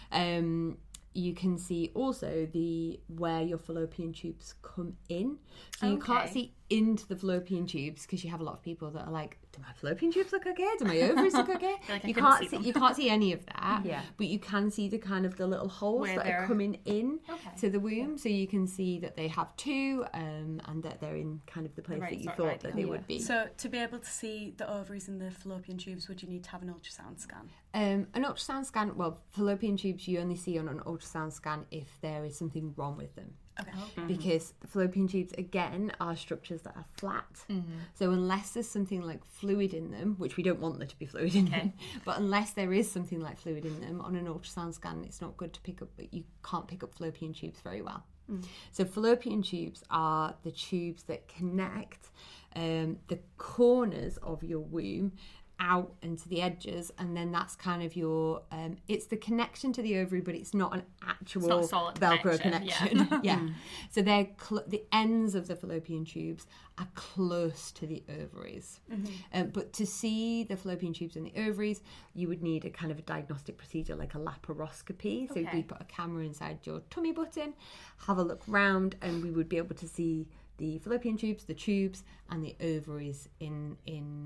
[SPEAKER 3] you can see also where your fallopian tubes come in. So you can't see into the fallopian tubes because you have a lot of people that are like, do my fallopian tubes look okay? Do my ovaries look okay? You can't see any of that. But you can see the kind of the little holes that are coming in to the womb. So you can see that they have two and that they're in kind of the place that you thought that they would be.
[SPEAKER 2] So to be able to see the ovaries and the fallopian tubes, would you need to have an ultrasound scan?
[SPEAKER 3] An ultrasound scan, well, fallopian tubes you only see on an ultrasound scan if there is something wrong with them. Because the fallopian tubes, again, are structures that are flat. So unless there's something like fluid in them, which we don't want there to be fluid in them, but unless there is something like fluid in them, on an ultrasound scan, it's not good to pick up, but you can't pick up fallopian tubes very well. So fallopian tubes are the tubes that connect the corners of your womb out and to the edges, and then that's kind of your it's the connection to the ovary, but it's not an actual Velcro connection. So they're the ends of the fallopian tubes are close to the ovaries, but to see the fallopian tubes and the ovaries you would need a kind of a diagnostic procedure like a laparoscopy. So we put a camera inside your tummy button, have a look round, and we would be able to see the fallopian tubes, the tubes, and the ovaries in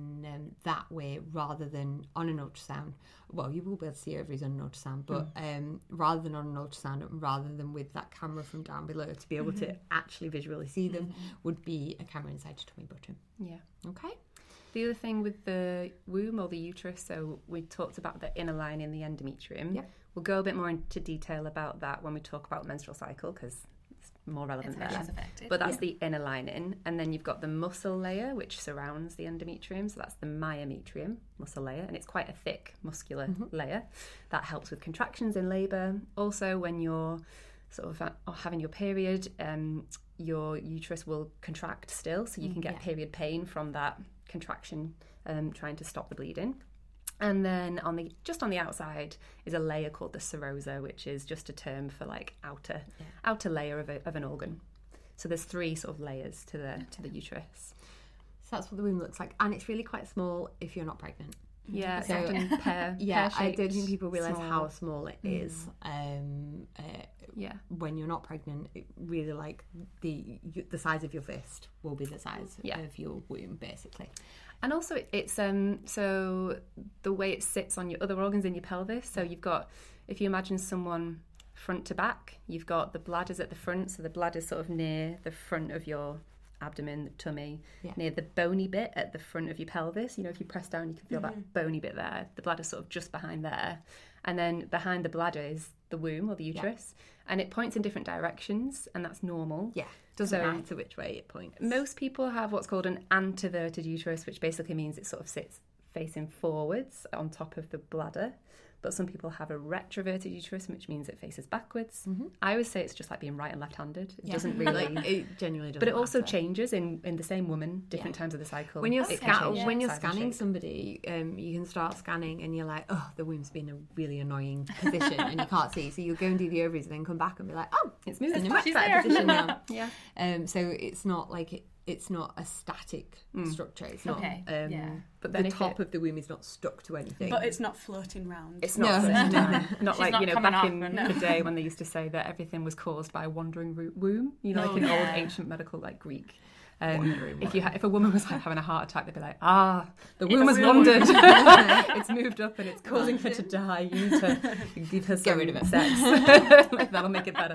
[SPEAKER 3] that way, rather than on an ultrasound. Well, you will be able to see ovaries on an ultrasound, but rather than on an ultrasound, rather than with that camera from down below, to be able to actually visually see them, would be a camera inside your tummy button.
[SPEAKER 4] Yeah.
[SPEAKER 3] Okay.
[SPEAKER 4] The other thing with the womb or the uterus, so we talked about the inner lining, the endometrium.
[SPEAKER 3] Yep.
[SPEAKER 4] We'll go a bit more into detail about that when we talk about menstrual cycle, because more relevant there. But that's the inner lining, and then you've got the muscle layer which surrounds the endometrium, so that's the myometrium muscle layer, and it's quite a thick muscular layer that helps with contractions in labour. Also when you're sort of having your period, your uterus will contract still, so you can get period pain from that contraction, trying to stop the bleeding. And then on the outside is a layer called the serosa, which is just a term for like outer layer of an organ. So there's three sort of layers to the uterus.
[SPEAKER 3] So that's what the womb looks like, and it's really quite small if you're not pregnant.
[SPEAKER 4] Yeah, so often pear-shaped.
[SPEAKER 3] I don't think people realise how small it is. When you're not pregnant, it really like the size of your fist will be the size of your womb, basically.
[SPEAKER 4] And also it's so the way it sits on your other organs in your pelvis. So you've got, if you imagine someone front to back, you've got the bladders at the front. So the bladder's sort of near the front of your abdomen, the tummy, near the bony bit at the front of your pelvis. You know, if you press down, you can feel that bony bit there. The bladder's sort of just behind there. And then behind the bladder is the womb or the uterus. And it points in different directions, and that's normal.
[SPEAKER 3] Yeah, doesn't matter which way it points.
[SPEAKER 4] Most people have what's called an anteverted uterus, which basically means it sort of sits facing forwards on top of the bladder. But some people have a retroverted uterus, which means it faces backwards. I always say it's just like being right and left-handed. It doesn't really...
[SPEAKER 3] it genuinely doesn't
[SPEAKER 4] But it also
[SPEAKER 3] matter.
[SPEAKER 4] changes in the same woman, different times of the cycle.
[SPEAKER 3] When you're,
[SPEAKER 4] It can change
[SPEAKER 3] when you're
[SPEAKER 4] size and
[SPEAKER 3] scanning
[SPEAKER 4] shape.
[SPEAKER 3] somebody, you can start scanning and you're like, oh, the womb's been in a really annoying position and you can't see. So you'll go and do the ovaries and then come back and be like, oh,
[SPEAKER 4] It's moving.
[SPEAKER 3] in a much
[SPEAKER 5] She's
[SPEAKER 3] better
[SPEAKER 5] there.
[SPEAKER 3] position now.
[SPEAKER 4] Yeah.
[SPEAKER 3] So it's not like it's not a static structure. It's not.
[SPEAKER 5] Okay, yeah.
[SPEAKER 3] But
[SPEAKER 4] then
[SPEAKER 3] the
[SPEAKER 4] if
[SPEAKER 3] top of the womb is not stuck to anything.
[SPEAKER 2] But it's not floating round.
[SPEAKER 4] It's not not
[SPEAKER 5] She's
[SPEAKER 4] like,
[SPEAKER 5] not
[SPEAKER 4] you know,
[SPEAKER 5] coming
[SPEAKER 4] back
[SPEAKER 5] off,
[SPEAKER 4] in
[SPEAKER 5] no.
[SPEAKER 4] the day when they used to say that everything was caused by a wandering womb, you know, like in old ancient medical, like Greek. If a woman was like having a heart attack, they'd be like, the womb has wandered. It's moved up and it's causing her to die. You need to give her some
[SPEAKER 3] rid of it.
[SPEAKER 4] sex. Like, that'll make it better.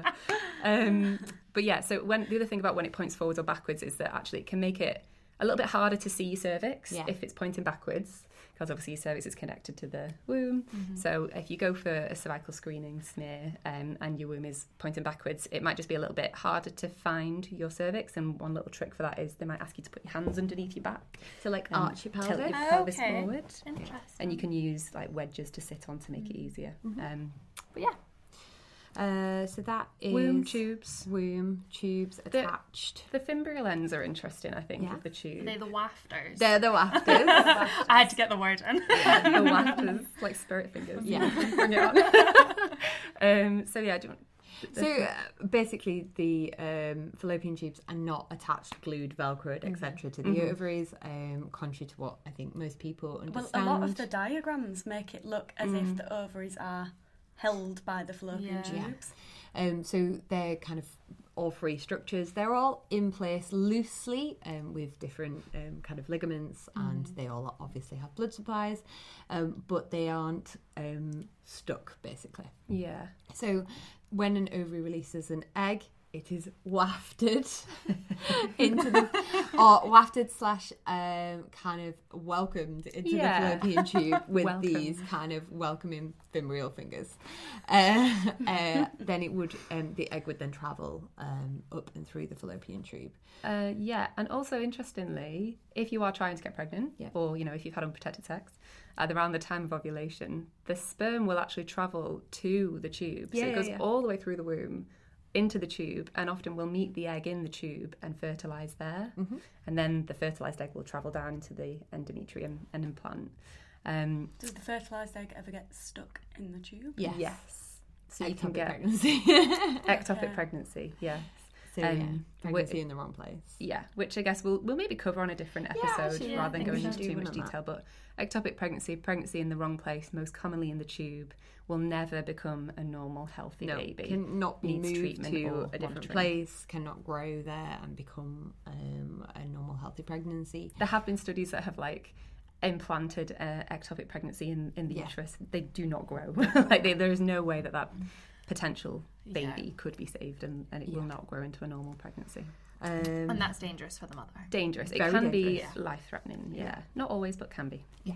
[SPEAKER 4] But yeah, so the other thing about when it points forwards or backwards is that actually it can make it a little bit harder to see your cervix if it's pointing backwards, because obviously your cervix is connected to the womb. So if you go for a cervical screening smear and your womb is pointing backwards, it might just be a little bit harder to find your cervix. And one little trick for that is they might ask you to put your hands underneath your back.
[SPEAKER 3] So like
[SPEAKER 4] and
[SPEAKER 3] arch your
[SPEAKER 4] tilt
[SPEAKER 3] pelvis.
[SPEAKER 4] your pelvis
[SPEAKER 5] Okay.
[SPEAKER 4] forward.
[SPEAKER 5] Interesting.
[SPEAKER 4] And you can use like wedges to sit on to make it easier. But yeah,
[SPEAKER 3] So that is
[SPEAKER 4] womb tubes.
[SPEAKER 3] Womb tubes attached.
[SPEAKER 4] The fimbrial ends are interesting, I think,
[SPEAKER 3] Yeah.
[SPEAKER 4] of the
[SPEAKER 5] Are
[SPEAKER 4] tube.
[SPEAKER 5] they the wafters?
[SPEAKER 3] They're the wafters.
[SPEAKER 5] I had to get the word in.
[SPEAKER 4] The wafters, like spirit fingers.
[SPEAKER 3] Yeah.
[SPEAKER 4] Bring it on. So yeah, do you want...
[SPEAKER 3] So basically, the fallopian tubes are not attached, glued, velcroed, etc. to the ovaries, contrary to what I think most people
[SPEAKER 2] Well,
[SPEAKER 3] understand.
[SPEAKER 2] a lot of the diagrams make it look as if the ovaries are held by the fallopian
[SPEAKER 5] Yeah.
[SPEAKER 2] tubes.
[SPEAKER 3] So they're kind of all three structures. They're all in place loosely with different kind of ligaments, and they all obviously have blood supplies, but they aren't stuck, basically.
[SPEAKER 4] Yeah.
[SPEAKER 3] So when an ovary releases an egg, it is wafted into the, or wafted / kind of welcomed into the fallopian tube with
[SPEAKER 4] Welcome.
[SPEAKER 3] these kind of welcoming fimbrial fingers. Then it would, the egg would then travel up and through the fallopian tube.
[SPEAKER 4] Yeah, and also interestingly, if you are trying to get pregnant, or you know, if you've had unprotected sex, around the time of ovulation, the sperm will actually travel to the tube. So it goes all the way through the womb into the tube, and often will meet the egg in the tube and fertilise there. And then the fertilised egg will travel down into the endometrium and implant.
[SPEAKER 2] Does the fertilised egg ever get stuck in the tube?
[SPEAKER 4] Yes. So you can
[SPEAKER 3] Ectopic
[SPEAKER 4] get
[SPEAKER 3] pregnancy.
[SPEAKER 4] ectopic pregnancy, yes.
[SPEAKER 3] So pregnancy in the wrong place.
[SPEAKER 4] Yeah, which I guess we'll maybe cover on a different episode
[SPEAKER 3] actually,
[SPEAKER 4] rather than
[SPEAKER 3] I think
[SPEAKER 4] going
[SPEAKER 3] we
[SPEAKER 4] into
[SPEAKER 3] should
[SPEAKER 4] too
[SPEAKER 3] do
[SPEAKER 4] much
[SPEAKER 3] one on
[SPEAKER 4] detail. But ectopic pregnancy in the wrong place, most commonly in the tube, will never become a normal, healthy baby.
[SPEAKER 3] Cannot be
[SPEAKER 4] Needs
[SPEAKER 3] moved
[SPEAKER 4] treatment
[SPEAKER 3] to
[SPEAKER 4] or
[SPEAKER 3] a different
[SPEAKER 4] monitoring.
[SPEAKER 3] place, cannot grow there and become a normal, healthy pregnancy.
[SPEAKER 4] There have been studies that have like implanted ectopic pregnancy in the uterus. They do not grow. There is no way that potential baby could be saved, and it will not grow into a normal pregnancy.
[SPEAKER 5] And that's dangerous for the mother.
[SPEAKER 4] Dangerous. It
[SPEAKER 3] Very
[SPEAKER 4] can
[SPEAKER 3] dangerous.
[SPEAKER 4] be life-threatening. Yeah, not always, but can be.
[SPEAKER 3] Yeah.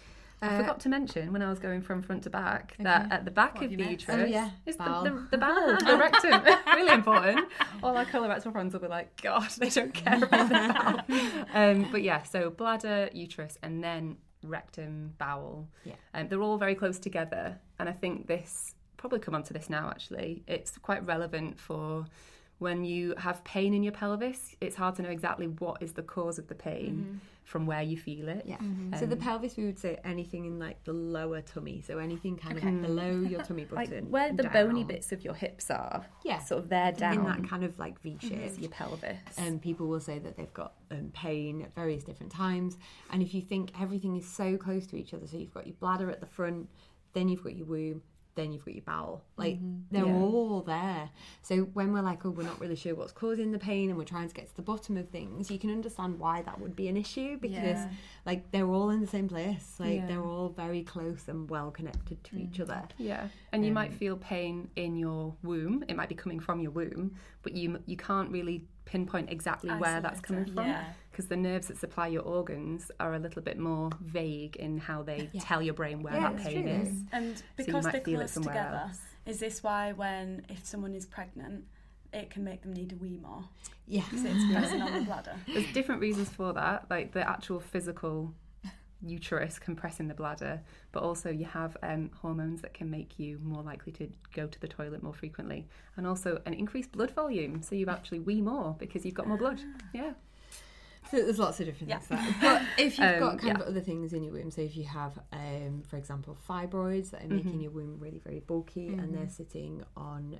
[SPEAKER 4] I forgot to mention when I was going from front to back that at the back
[SPEAKER 5] What
[SPEAKER 4] of
[SPEAKER 5] have
[SPEAKER 4] the
[SPEAKER 5] you missed?
[SPEAKER 4] uterus is
[SPEAKER 3] Bowel.
[SPEAKER 4] the bowel, the rectum. Really important. All our colorectal friends will be like, God, they don't care about the bowel. But yeah, so bladder, uterus, and then rectum, bowel.
[SPEAKER 3] Yeah.
[SPEAKER 4] They're all very close together, and I think this probably come onto this now. Actually, it's quite relevant for when you have pain in your pelvis. It's hard to know exactly what is the cause of the pain from where you feel it.
[SPEAKER 3] Yeah. So the pelvis, we would say anything in like the lower tummy. So anything kind of below your tummy
[SPEAKER 4] Like
[SPEAKER 3] button.
[SPEAKER 4] where the
[SPEAKER 3] down.
[SPEAKER 4] bony bits of your hips are.
[SPEAKER 3] Yeah.
[SPEAKER 4] Sort of there down.
[SPEAKER 3] In that kind of like V shape.
[SPEAKER 4] is your pelvis.
[SPEAKER 3] And people will say that they've got pain at various different times. And if you think everything is so close to each other, so you've got your bladder at the front, then you've got your womb, then you've got your bowel. Like, they're all there. So when we're like, oh, we're not really sure what's causing the pain and we're trying to get to the bottom of things, you can understand why that would be an issue, because like they're all in the same place. Like they're all very close and well connected to each other.
[SPEAKER 4] Yeah, and you might feel pain in your womb. It might be coming from your womb, but you can't really pinpoint exactly where that's coming
[SPEAKER 2] Isolate it.
[SPEAKER 4] from,
[SPEAKER 2] Yeah.
[SPEAKER 4] because the nerves that supply your organs are a little bit more vague in how they tell your brain where
[SPEAKER 3] Yeah,
[SPEAKER 4] that
[SPEAKER 3] it's
[SPEAKER 4] pain
[SPEAKER 3] true.
[SPEAKER 4] is.
[SPEAKER 2] And
[SPEAKER 4] So you
[SPEAKER 2] because
[SPEAKER 4] might
[SPEAKER 2] they're
[SPEAKER 4] feel it
[SPEAKER 2] close
[SPEAKER 4] somewhere
[SPEAKER 2] together,
[SPEAKER 4] else.
[SPEAKER 2] is this why if someone is pregnant, it can make them need a wee more?
[SPEAKER 3] Yeah.
[SPEAKER 2] Because it's pressing on the bladder.
[SPEAKER 4] There's different reasons for that, like the actual physical uterus compressing the bladder, but also you have hormones that can make you more likely to go to the toilet more frequently, and also an increased blood volume, so you actually wee more because you've got more blood. Yeah.
[SPEAKER 3] So there's lots of different things there. But if you've got kind of other things in your womb, so if you have, for example, fibroids that are making your womb really, very bulky, and they're sitting on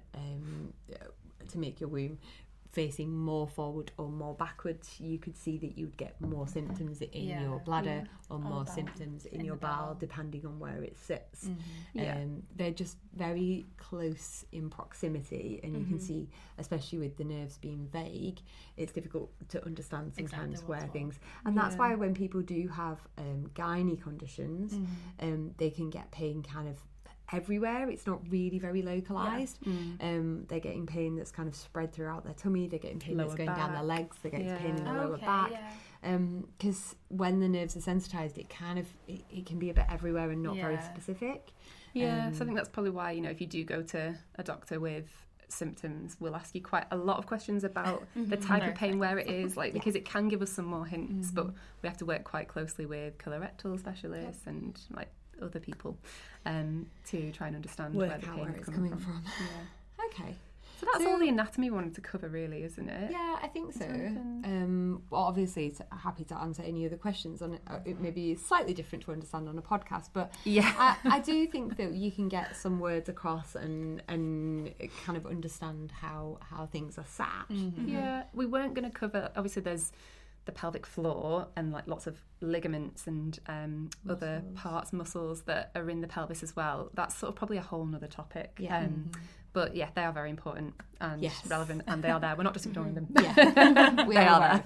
[SPEAKER 3] to make your womb facing more forward or more backwards, you could see that you'd get more symptoms in your bladder or more symptoms in your bowel, depending on where it sits. They're just very close in proximity, and you can see, especially with the nerves being vague, it's difficult to understand sometimes where things, and that's why when people do have gynae conditions, they can get pain kind of everywhere. It's not really very localized. They're getting pain that's kind of spread throughout their tummy, they're getting pain that's going down their legs, they're getting pain in the lower back, because when the nerves are sensitized, it kind of it can be a bit everywhere and not very specific.
[SPEAKER 4] So I think that's probably why, you know, if you do go to a doctor with symptoms, we'll ask you quite a lot of questions about the type of pain, where it is, like, because it can give us some more hints, but we have to work quite closely with colorectal specialists and like other people to try and understand where the pain is coming from.
[SPEAKER 3] Okay.
[SPEAKER 4] So that's all the anatomy we wanted to cover, really, isn't it?
[SPEAKER 3] Yeah, I think so. Well, obviously, happy to answer any other questions on it. It may be slightly different to understand on a podcast, but I do think that you can get some words across and kind of understand how things are sat.
[SPEAKER 4] Yeah, we weren't going to cover, obviously there's the pelvic floor and like lots of ligaments and other parts, muscles that are in the pelvis as well. That's sort of probably a whole nother topic. But yeah, they are very important and relevant, and they are there. We're not just ignoring them.
[SPEAKER 3] We are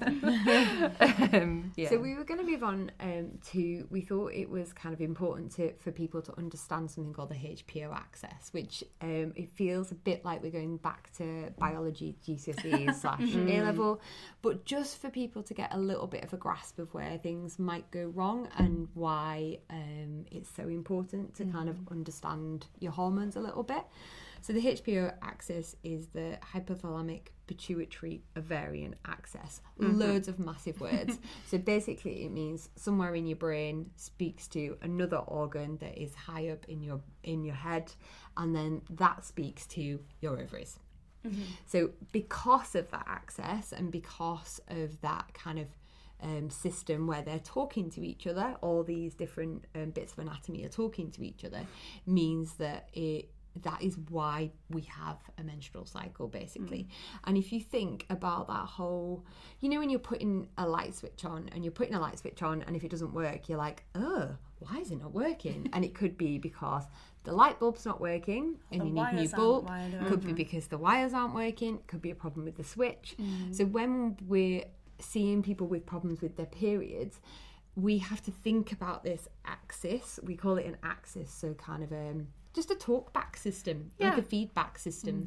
[SPEAKER 4] there.
[SPEAKER 3] So we were going to move on to, we thought it was kind of important for people to understand something called the HPO axis, which it feels a bit like we're going back to biology GCSE / A-level, but just for people to get a little bit of a grasp of where things might go wrong and why it's so important to kind of understand your hormones a little bit. So the HPO axis is the hypothalamic pituitary ovarian axis. Loads of massive words. So basically it means somewhere in your brain speaks to another organ that is high up in your head, and then that speaks to your ovaries. So because of that axis and because of that kind of system where they're talking to each other, all these different bits of anatomy are talking to each other, means that that is why we have a menstrual cycle, basically. And if you think about that whole, you know, when you're putting a light switch on and if it doesn't work, you're like, oh, why is it not working? And it could be because the light bulb's not working and you need a new bulb. Could be because the wires aren't working. Could be a problem with the switch. So when we're seeing people with problems with their periods, we have to think about this axis. We call it an axis, so kind of just a talk back system, like a feedback system.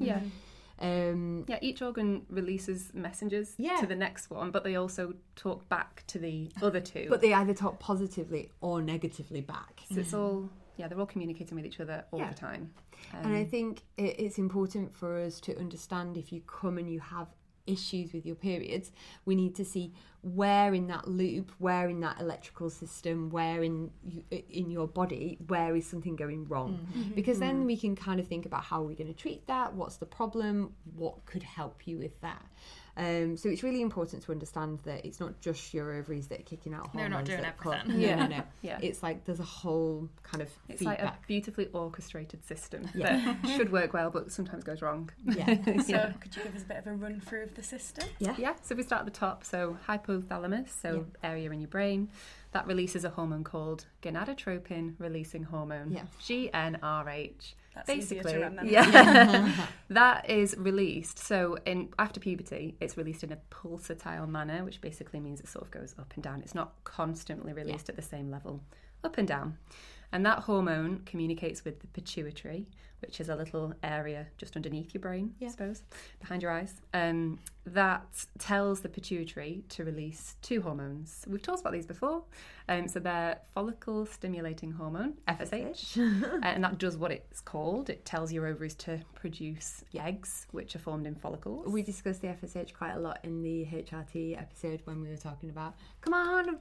[SPEAKER 3] Each organ releases messengers to the next one, but they also talk back to the other two. But they either talk positively or negatively back. So it's all, they're all communicating with each other all the time. And I think it's important for us to understand, if you come and you have issues with your periods, we need to see where in that loop, where in that electrical system, where in your body, where is something going wrong, because then we can kind of think about how we're going to treat that, what's the problem, what could help you with that. So it's really important to understand that it's not just your ovaries that are kicking out hormones.
[SPEAKER 5] They're not doing everything.
[SPEAKER 3] No. It's like there's a whole kind of
[SPEAKER 4] it's
[SPEAKER 3] feedback.
[SPEAKER 4] like a beautifully orchestrated system that should work well, but sometimes goes wrong.
[SPEAKER 2] So could you give us a bit of a run through of the system?
[SPEAKER 4] So if we start at the top, so hypothalamus, area in your brain, that releases a hormone called gonadotropin releasing hormone, GnRH.
[SPEAKER 2] That's
[SPEAKER 4] basically,
[SPEAKER 2] easier to remember.
[SPEAKER 4] that is released. So after puberty, it's released in a pulsatile manner, which basically means it sort of goes up and down. It's not constantly released at the same level, up and down. And that hormone communicates with the pituitary, which is a little area just underneath your brain, I suppose, behind your eyes, that tells the pituitary to release 2 hormones. We've talked about these before. So they're follicle stimulating hormone, FSH, and that does what it's called. It tells your ovaries to produce eggs, which are formed in follicles.
[SPEAKER 3] We discussed the FSH quite a lot in the HRT episode when we were talking about, come on,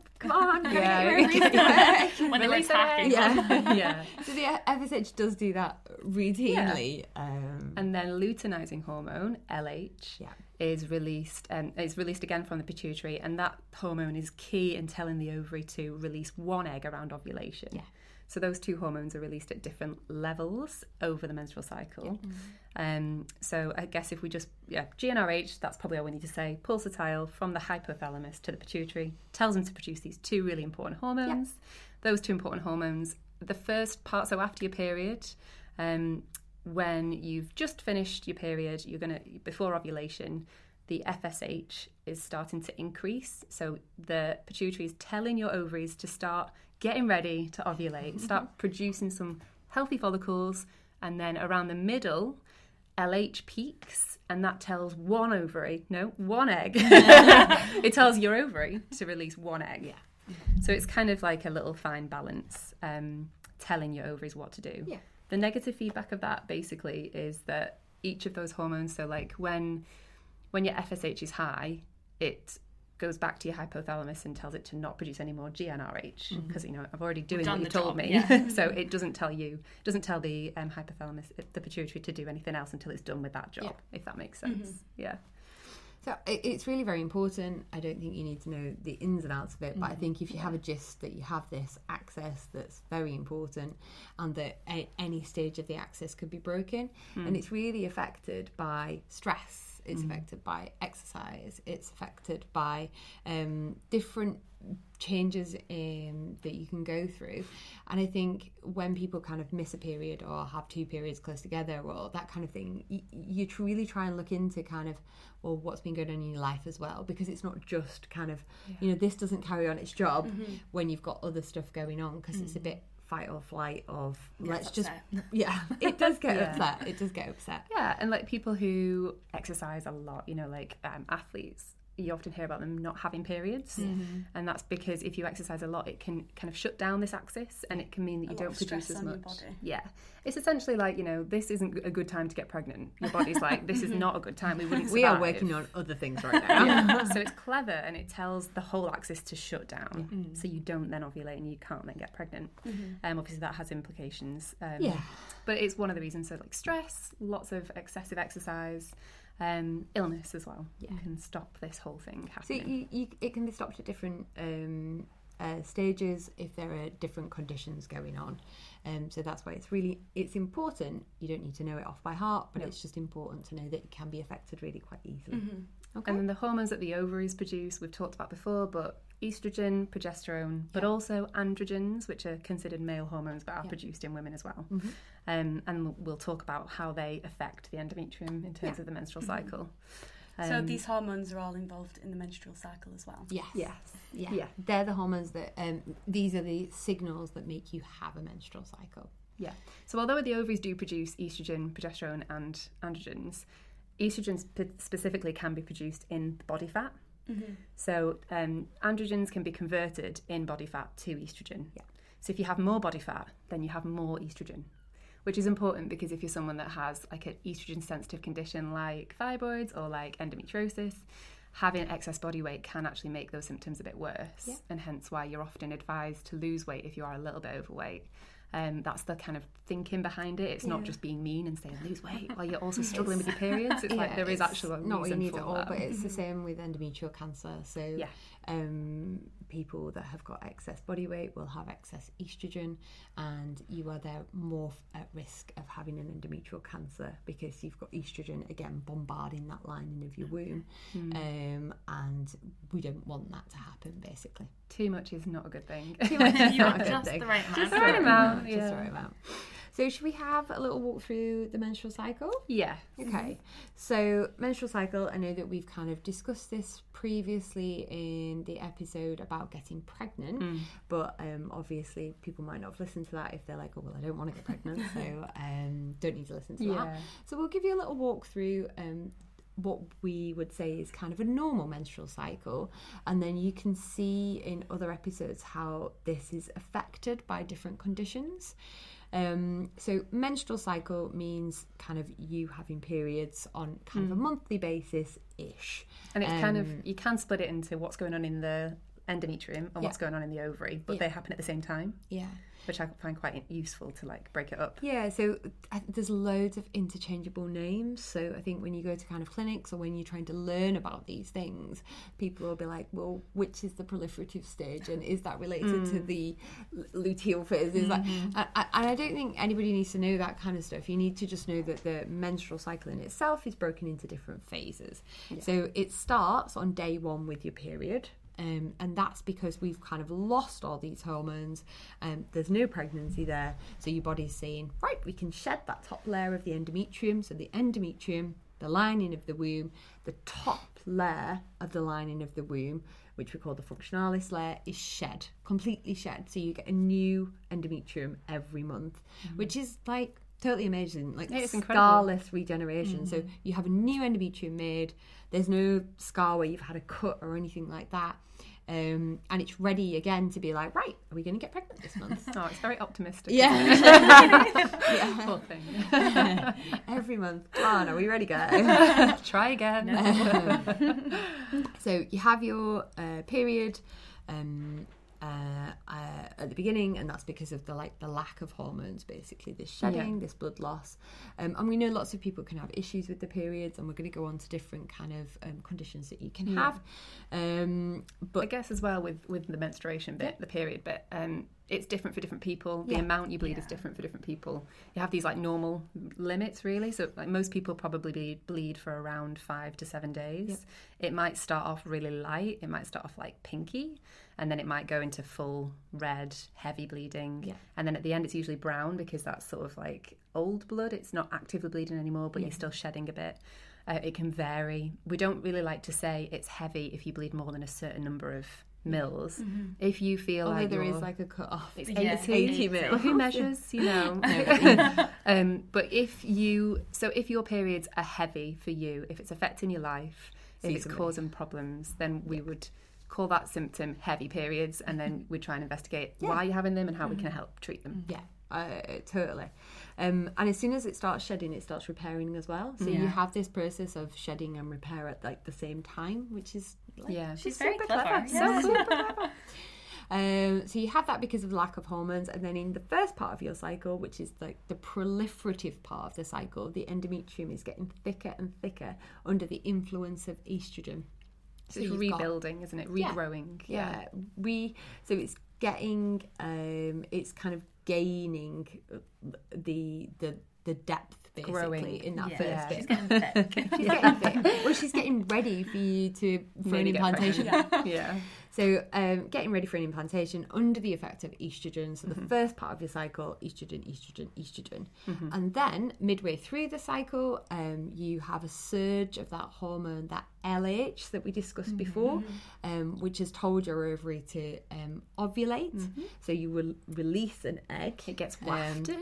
[SPEAKER 4] Yeah.
[SPEAKER 5] When they were
[SPEAKER 4] Release
[SPEAKER 5] attacking.
[SPEAKER 4] Yeah.
[SPEAKER 3] So the FSH does do that routinely.
[SPEAKER 4] And then luteinizing hormone, LH, is released, and it's released again from the pituitary, and that hormone is key in telling the ovary to release 1 egg around ovulation. Yeah. So those 2 hormones are released at different levels over the menstrual cycle. So I guess if we just, GnRH, that's probably all we need to say. Pulsatile from the hypothalamus to the pituitary tells them to produce these 2 really important hormones. Those 2 important hormones, the first part, so after your period, when you've just finished your period, before ovulation, the FSH is starting to increase. So the pituitary is telling your ovaries to start getting ready to ovulate, start producing some healthy follicles, and then around the middle, LH peaks, and that tells one egg. It tells your ovary to release 1 egg. Yeah. So it's kind of like a little fine balance, telling your ovaries what to do. Yeah. The negative feedback of that basically is that each of those hormones, so like when your FSH is high, it goes back to your hypothalamus and tells it to not produce any more GnRH because I've already doing what you told me. Yeah. So it doesn't tell the hypothalamus, the pituitary, to do anything else until it's done with that job, if that makes sense. Yeah.
[SPEAKER 3] So it's really very important. I don't think you need to know the ins and outs of it, but I think if you have a gist that you have this access, that's very important, and that any stage of the access could be broken, and it's really affected by stress. It's affected by exercise. It's affected by different changes that you can go through. And I think when people kind of miss a period or have 2 periods close together or that kind of thing, you really try and look into kind of, well, what's been going on in your life as well, because it's not just kind of, this doesn't carry on its job when you've got other stuff going on, because it's a bit fight or flight of let's just it does get upset. It does get upset.
[SPEAKER 4] Yeah, and like people who exercise a lot, like athletes, you often hear about them not having periods, and that's because if you exercise a lot, it can kind of shut down this axis, and it can mean that you don't produce as much. Yeah, it's essentially like, this isn't a good time to get pregnant. Your body's like, this is not a good time. We wouldn't survive.
[SPEAKER 3] We are working on other things right now.
[SPEAKER 4] So it's clever, and it tells the whole axis to shut down, so you don't then ovulate and you can't then get pregnant. Obviously that has implications. But it's one of the reasons. So like stress, lots of excessive exercise. Illness as well can stop this whole thing happening.
[SPEAKER 3] So it can be stopped at different stages if there are different conditions going on. So that's why it's important. You don't need to know it off by heart, but it's just important to know that it can be affected really quite easily. Okay.
[SPEAKER 4] And then the hormones that the ovaries produce, we've talked about before, but estrogen, progesterone, but also androgens, which are considered male hormones but are produced in women as well. And we'll talk about how they affect the endometrium in terms of the menstrual cycle.
[SPEAKER 2] So these hormones are all involved in the menstrual cycle as well?
[SPEAKER 3] Yes. They're the hormones that, these are the signals that make you have a menstrual cycle.
[SPEAKER 4] Yeah. So although the ovaries do produce estrogen, progesterone and androgens, estrogen specifically can be produced in body fat. So androgens can be converted in body fat to estrogen. So if you have more body fat, then you have more estrogen, which is important because if you're someone that has like an estrogen sensitive condition like fibroids or like endometriosis, having excess body weight can actually make those symptoms a bit worse, and hence why you're often advised to lose weight if you are a little bit overweight. That's the kind of thinking behind it. It's not just being mean and saying lose weight while you're also struggling with your periods. It's like there is actually a reason
[SPEAKER 3] not what you need
[SPEAKER 4] for
[SPEAKER 3] at all,
[SPEAKER 4] that.
[SPEAKER 3] but it's the same with endometrial cancer. So people that have got excess body weight will have excess estrogen, and you are there more at risk of having an endometrial cancer because you've got estrogen again bombarding that lining of your womb, and we don't want that to happen. Basically,
[SPEAKER 4] too much is not a good thing.
[SPEAKER 3] Too much is not a good
[SPEAKER 5] Just
[SPEAKER 3] thing.
[SPEAKER 5] the right amount.
[SPEAKER 4] Just the right amount.
[SPEAKER 3] not just the right amount. So should we have a little walk through the menstrual cycle?
[SPEAKER 4] Yeah.
[SPEAKER 3] Okay, so menstrual cycle, I know that we've kind of discussed this previously in the episode about getting pregnant, but obviously people might not have listened to that if they're like, oh, well, I don't want to get pregnant, so don't need to listen to that. So we'll give you a little walk through what we would say is kind of a normal menstrual cycle, and then you can see in other episodes how this is affected by different conditions. So menstrual cycle means kind of you having periods on kind of a monthly basis-ish.
[SPEAKER 4] And it's kind of, you can split it into what's going on in the endometrium and what's going on in the ovary, but they happen at the same time.
[SPEAKER 3] Yeah.
[SPEAKER 4] Which I find quite useful to like break it up.
[SPEAKER 3] Yeah, so there's loads of interchangeable names. So I think when you go to kind of clinics or when you're trying to learn about these things, people will be like, well, which is the proliferative stage, and is that related to the luteal phase? Is that, and I don't think anybody needs to know that kind of stuff. You need to just know that the menstrual cycle in itself is broken into different phases. Yeah. So it starts on day 1 with your period. And that's because we've kind of lost all these hormones, there's no pregnancy there, so your body's saying, right, we can shed that top layer of the endometrium. So the endometrium, the lining of the womb, the top layer of the lining of the womb, which we call the functionalis layer, is shed, completely shed. So you get a new endometrium every month, which is like totally amazing, like
[SPEAKER 4] it's
[SPEAKER 3] scarless regeneration. So you have a new endometrium made. There's no scar where you've had a cut or anything like that. And it's ready again to be like, right, are we going to get pregnant this month?
[SPEAKER 4] Oh, it's very optimistic.
[SPEAKER 3] Yeah.
[SPEAKER 4] Poor thing.
[SPEAKER 3] Every month. Come on, are we ready, guys?
[SPEAKER 4] Try again.
[SPEAKER 3] So you have your period at the beginning, and that's because of the lack of hormones, basically, this shedding, this blood loss, and we know lots of people can have issues with the periods, and we're going to go on to different kind of conditions that you can have, but
[SPEAKER 4] I guess as well with the menstruation bit, the period bit, it's different for different people. The amount you bleed is different for different people. You have these like normal limits, really. So like most people probably bleed for around 5 to 7 days. It might start off really light. It might start off like pinky, and then it might go into full red, heavy bleeding. And then at the end, it's usually brown because that's sort of like old blood. It's not actively bleeding anymore, but you're still shedding a bit. It can vary. We don't really like to say it's heavy if you bleed more than a certain number of mils. If you feel
[SPEAKER 3] although
[SPEAKER 4] like
[SPEAKER 3] there is like a cut off,
[SPEAKER 4] it's
[SPEAKER 3] 80 mil.
[SPEAKER 4] Well, who measures, you know? But if your periods are heavy for you, if it's affecting your life, if it's causing problems, then we would call that symptom heavy periods, and then we'd try and investigate why you're having them and how we can help treat them.
[SPEAKER 3] Totally. And as soon as it starts shedding, it starts repairing as well. So you have this process of shedding and repair at like the same time, which is like,
[SPEAKER 5] she's very clever.
[SPEAKER 3] So super clever. So you have that because of the lack of hormones, and then in the first part of your cycle, which is like the proliferative part of the cycle, the endometrium is getting thicker and thicker under the influence of estrogen.
[SPEAKER 4] So it's rebuilding, isn't it? Regrowing.
[SPEAKER 3] So it's getting, it's kind of gaining the depth, basically,
[SPEAKER 4] growing
[SPEAKER 3] in that first bit.
[SPEAKER 5] She's getting thick.
[SPEAKER 3] She's getting thick. Well, she's getting ready for you for an implantation. So getting ready for an implantation under the effect of estrogen. So the first part of your cycle, estrogen. And then midway through the cycle, you have a surge of that hormone, that LH that we discussed before, which has told your ovary to ovulate. So you will release an egg.
[SPEAKER 4] It gets wafted.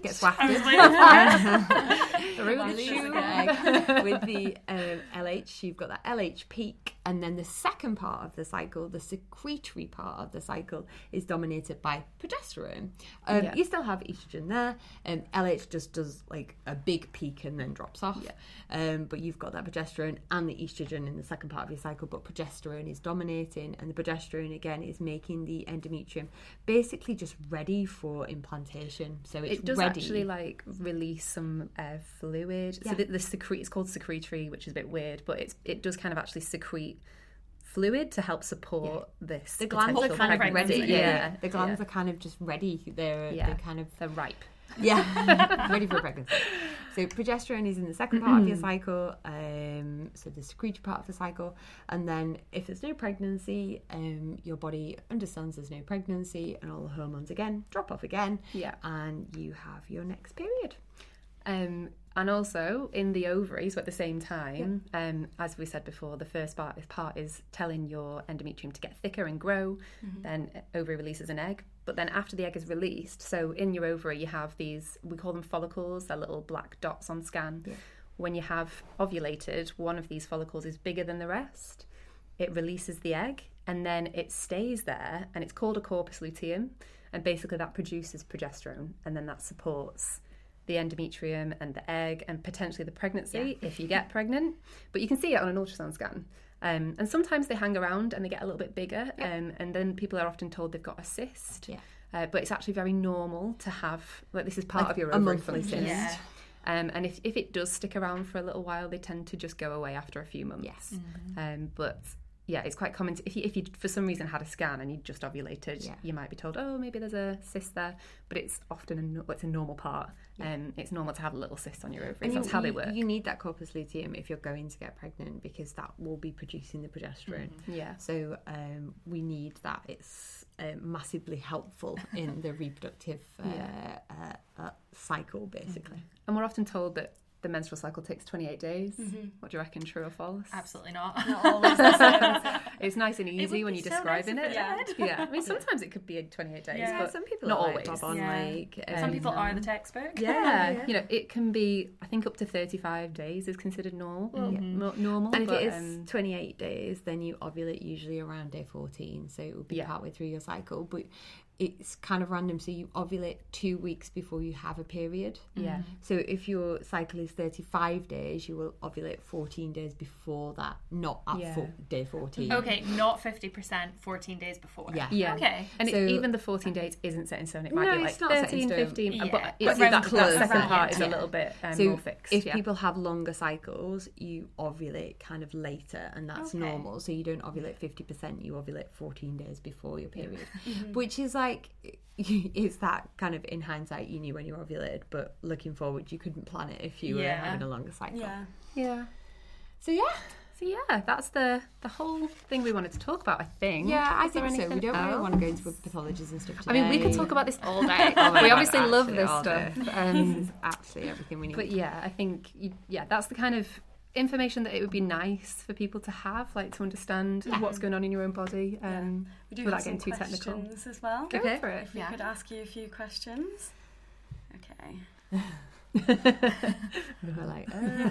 [SPEAKER 3] Through the tube egg with the LH. You've got that LH peak, and then the second part of the cycle, the secretory part of the cycle, is dominated by progesterone. You still have estrogen there, and LH just does like a big peak and then drops off. But you've got that progesterone and the estrogen in the second part of your cycle, but progesterone is dominating, and the progesterone again is making the endometrium basically just ready for implantation. So it
[SPEAKER 4] does
[SPEAKER 3] ready.
[SPEAKER 4] Actually like release some fluid. So the it's called secretory, which is a bit weird, but it does kind of actually secrete fluid to help support this.
[SPEAKER 3] The glands are kind of ready.
[SPEAKER 4] The
[SPEAKER 3] glands are kind of just ready. They're
[SPEAKER 4] ripe.
[SPEAKER 3] Yeah, ready for pregnancy. So progesterone is in the second part of your cycle, so the secretory part of the cycle, and then if there's no pregnancy, your body understands there's no pregnancy, and all the hormones again drop off again, and you have your next period.
[SPEAKER 4] And also in the ovaries, but at the same time, as we said before, the first part is telling your endometrium to get thicker and grow. Then ovary releases an egg. But then after the egg is released, so in your ovary you have these, we call them follicles, they're little black dots on scan. When you have ovulated, one of these follicles is bigger than the rest. It releases the egg, and then it stays there, and it's called a corpus luteum. And basically that produces progesterone, and then that supports the endometrium and the egg and potentially the pregnancy if you get pregnant. But you can see it on an ultrasound scan. And sometimes they hang around and they get a little bit bigger, and then people are often told they've got a cyst. But it's actually very normal to have, like, this is part of your ovary function. And if it does stick around for a little while, they tend to just go away after a few months. But yeah, it's quite common if you for some reason had a scan and you just ovulated, you might be told, oh, maybe there's a cyst there, but it's often it's a normal part. It's normal to have a little cyst on your ovaries. That's how they work.
[SPEAKER 3] You need that corpus luteum if you're going to get pregnant, because that will be producing the progesterone. So we need that. It's massively helpful in the reproductive cycle, basically.
[SPEAKER 4] And we're often told that the menstrual cycle takes 28 days. What do you reckon, true or false?
[SPEAKER 5] Absolutely not.
[SPEAKER 2] Not always the same.
[SPEAKER 4] It's nice and easy when you're describing it.
[SPEAKER 2] Yeah.
[SPEAKER 4] I mean, sometimes it could be 28 days, but
[SPEAKER 3] some people
[SPEAKER 4] not
[SPEAKER 3] are
[SPEAKER 4] always.
[SPEAKER 3] Bob on
[SPEAKER 5] Some people are the textbook.
[SPEAKER 4] You know, it can be, I think, up to 35 days is considered normal. Normal.
[SPEAKER 3] And if it is 28 days, then you ovulate usually around day 14, so it will be partway through your cycle. But it's kind of random, so you ovulate 2 weeks before you have a period. So if your cycle is 35 days, you will ovulate 14 days before that, not at day 14.
[SPEAKER 5] Okay, not 50%, 14 days before. Okay.
[SPEAKER 4] And
[SPEAKER 3] So-
[SPEAKER 4] even the 14 days isn't set in stone. It might
[SPEAKER 3] No,
[SPEAKER 4] be like
[SPEAKER 3] it's not set in
[SPEAKER 4] 13,
[SPEAKER 3] stone.
[SPEAKER 4] 15,
[SPEAKER 5] Yeah.
[SPEAKER 4] but
[SPEAKER 5] But
[SPEAKER 4] that
[SPEAKER 3] close.
[SPEAKER 4] second part is
[SPEAKER 3] Yeah.
[SPEAKER 4] a little bit
[SPEAKER 3] So
[SPEAKER 4] more fixed.
[SPEAKER 3] if people have longer cycles, you ovulate kind of later, and that's
[SPEAKER 5] Okay.
[SPEAKER 3] normal. So you don't ovulate 50%, you ovulate 14 days before your period, which is like, it's that kind of, in hindsight, you knew when you ovulated, but looking forward, you couldn't plan it if you were having a longer cycle. So
[SPEAKER 4] that's the whole thing we wanted to talk about, I think.
[SPEAKER 3] I
[SPEAKER 4] Is there
[SPEAKER 3] think so. We
[SPEAKER 4] anything
[SPEAKER 3] don't really
[SPEAKER 4] else?
[SPEAKER 3] want to go into pathologies and stuff
[SPEAKER 4] I
[SPEAKER 3] today.
[SPEAKER 4] mean, we could talk about this all day.
[SPEAKER 3] Oh my
[SPEAKER 4] We
[SPEAKER 3] God,
[SPEAKER 4] obviously love
[SPEAKER 3] actually,
[SPEAKER 4] this
[SPEAKER 3] all
[SPEAKER 4] stuff.
[SPEAKER 3] day. This is actually everything we need.
[SPEAKER 4] But yeah, I think that's the kind of information that it would be nice for people to have, like to understand what's going on in your own body,
[SPEAKER 2] We do
[SPEAKER 4] without
[SPEAKER 2] have some
[SPEAKER 4] getting too technical.
[SPEAKER 2] questions as well.
[SPEAKER 4] Go for it.
[SPEAKER 2] If we could ask you a few questions. Okay.
[SPEAKER 3] We're like,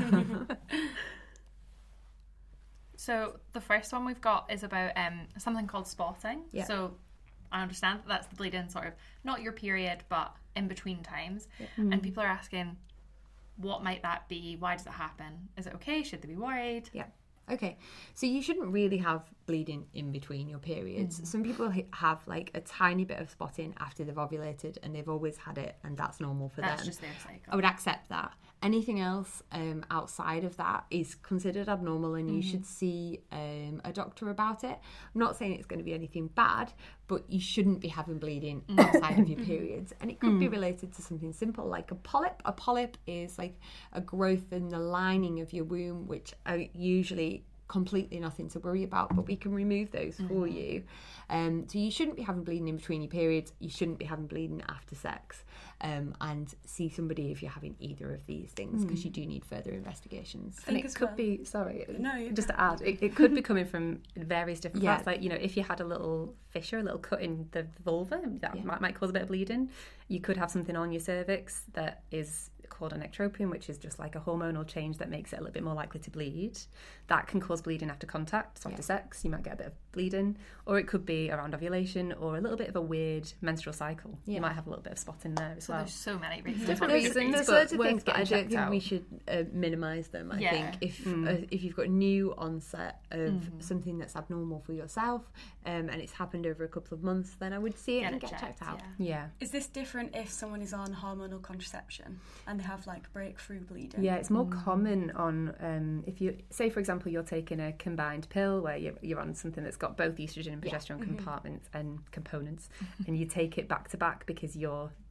[SPEAKER 5] So the first one we've got is about something called spotting.
[SPEAKER 3] Yeah.
[SPEAKER 5] So I understand that that's the bleeding, sort of not your period, but in between times. And people are asking, what might that be? Why does it happen? Is it okay? Should they be worried?
[SPEAKER 3] Okay, so you shouldn't really have bleeding in between your periods. Some people have like a tiny bit of spotting after they've ovulated, and they've always had it, and that's normal for
[SPEAKER 5] That's
[SPEAKER 3] them.
[SPEAKER 5] just their cycle.
[SPEAKER 3] I would accept that. Anything else outside of that is considered abnormal, and you should see a doctor about it. I'm not saying it's going to be anything bad, but you shouldn't be having bleeding outside of your periods. And it could be related to something simple like a polyp. A polyp is like a growth in the lining of your womb, which are usually completely nothing to worry about, but we can remove those for you. So you shouldn't be having bleeding in between your periods. You shouldn't be having bleeding after sex. And see somebody if you're having either of these things, because you do need further investigations.
[SPEAKER 4] And
[SPEAKER 2] think
[SPEAKER 4] it
[SPEAKER 2] as
[SPEAKER 4] could
[SPEAKER 2] well-
[SPEAKER 4] be, sorry,
[SPEAKER 2] No, you
[SPEAKER 4] just to add, it could be coming from various different
[SPEAKER 3] Yeah.
[SPEAKER 4] parts. Like, you know, if you had a little fissure, a little cut in the vulva, that might cause a bit of bleeding. You could have something on your cervix that is called an ectropion, which is just like a hormonal change that makes it a little bit more likely to bleed. That can cause bleeding after contact, so after sex, you might get a bit of bleeding. Or it could be around ovulation, or a little bit of a weird menstrual cycle. You might have a little bit of spot in there as
[SPEAKER 5] So
[SPEAKER 4] well.
[SPEAKER 5] there's so many reasons.
[SPEAKER 4] Different
[SPEAKER 3] There's
[SPEAKER 4] reasons,
[SPEAKER 3] loads
[SPEAKER 4] but
[SPEAKER 3] of
[SPEAKER 4] worth
[SPEAKER 3] things, but I
[SPEAKER 4] getting
[SPEAKER 3] don't
[SPEAKER 4] checked
[SPEAKER 3] think
[SPEAKER 4] out.
[SPEAKER 3] we should minimise them. I
[SPEAKER 5] Yeah.
[SPEAKER 3] think if you've got new onset of something that's abnormal for yourself, and it's happened over a couple of months, then I would see it and get checked out.
[SPEAKER 4] Yeah.
[SPEAKER 2] Is this different if someone is on hormonal contraception and they have like breakthrough bleeding?
[SPEAKER 4] Yeah, it's more common on if you say, for example, you're taking a combined pill where you're on something that's got both estrogen and progesterone compartments and components, and you take it back to back because you're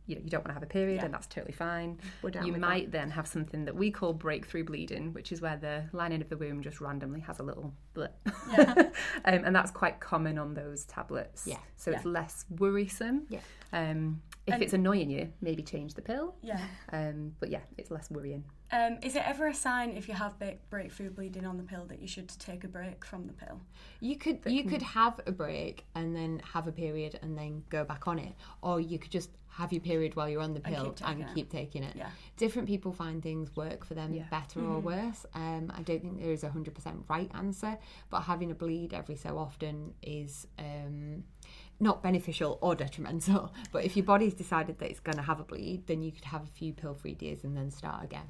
[SPEAKER 4] you don't want to have a period, and that's totally fine. You might then have something that we call breakthrough bleeding, which is where the lining of the womb just randomly has a little blip. And that's quite common on those tablets.
[SPEAKER 3] Yeah.
[SPEAKER 4] So it's less worrisome.
[SPEAKER 3] Yeah.
[SPEAKER 4] If it's annoying you, maybe change the pill.
[SPEAKER 2] Yeah.
[SPEAKER 4] But yeah, it's less worrying.
[SPEAKER 2] Is it ever a sign if you have breakthrough bleeding on the pill that you should take a break from the pill?
[SPEAKER 3] You could have a break and then have a period and then go back on it, or you could just have your period while you're on the pill and keep taking it.
[SPEAKER 2] Yeah.
[SPEAKER 3] Different people find things work for them better or worse. I don't think there is a 100% right answer, but having a bleed every so often is not beneficial or detrimental. But if your body's decided that it's going to have a bleed, then you could have a few pill-free days and then start again.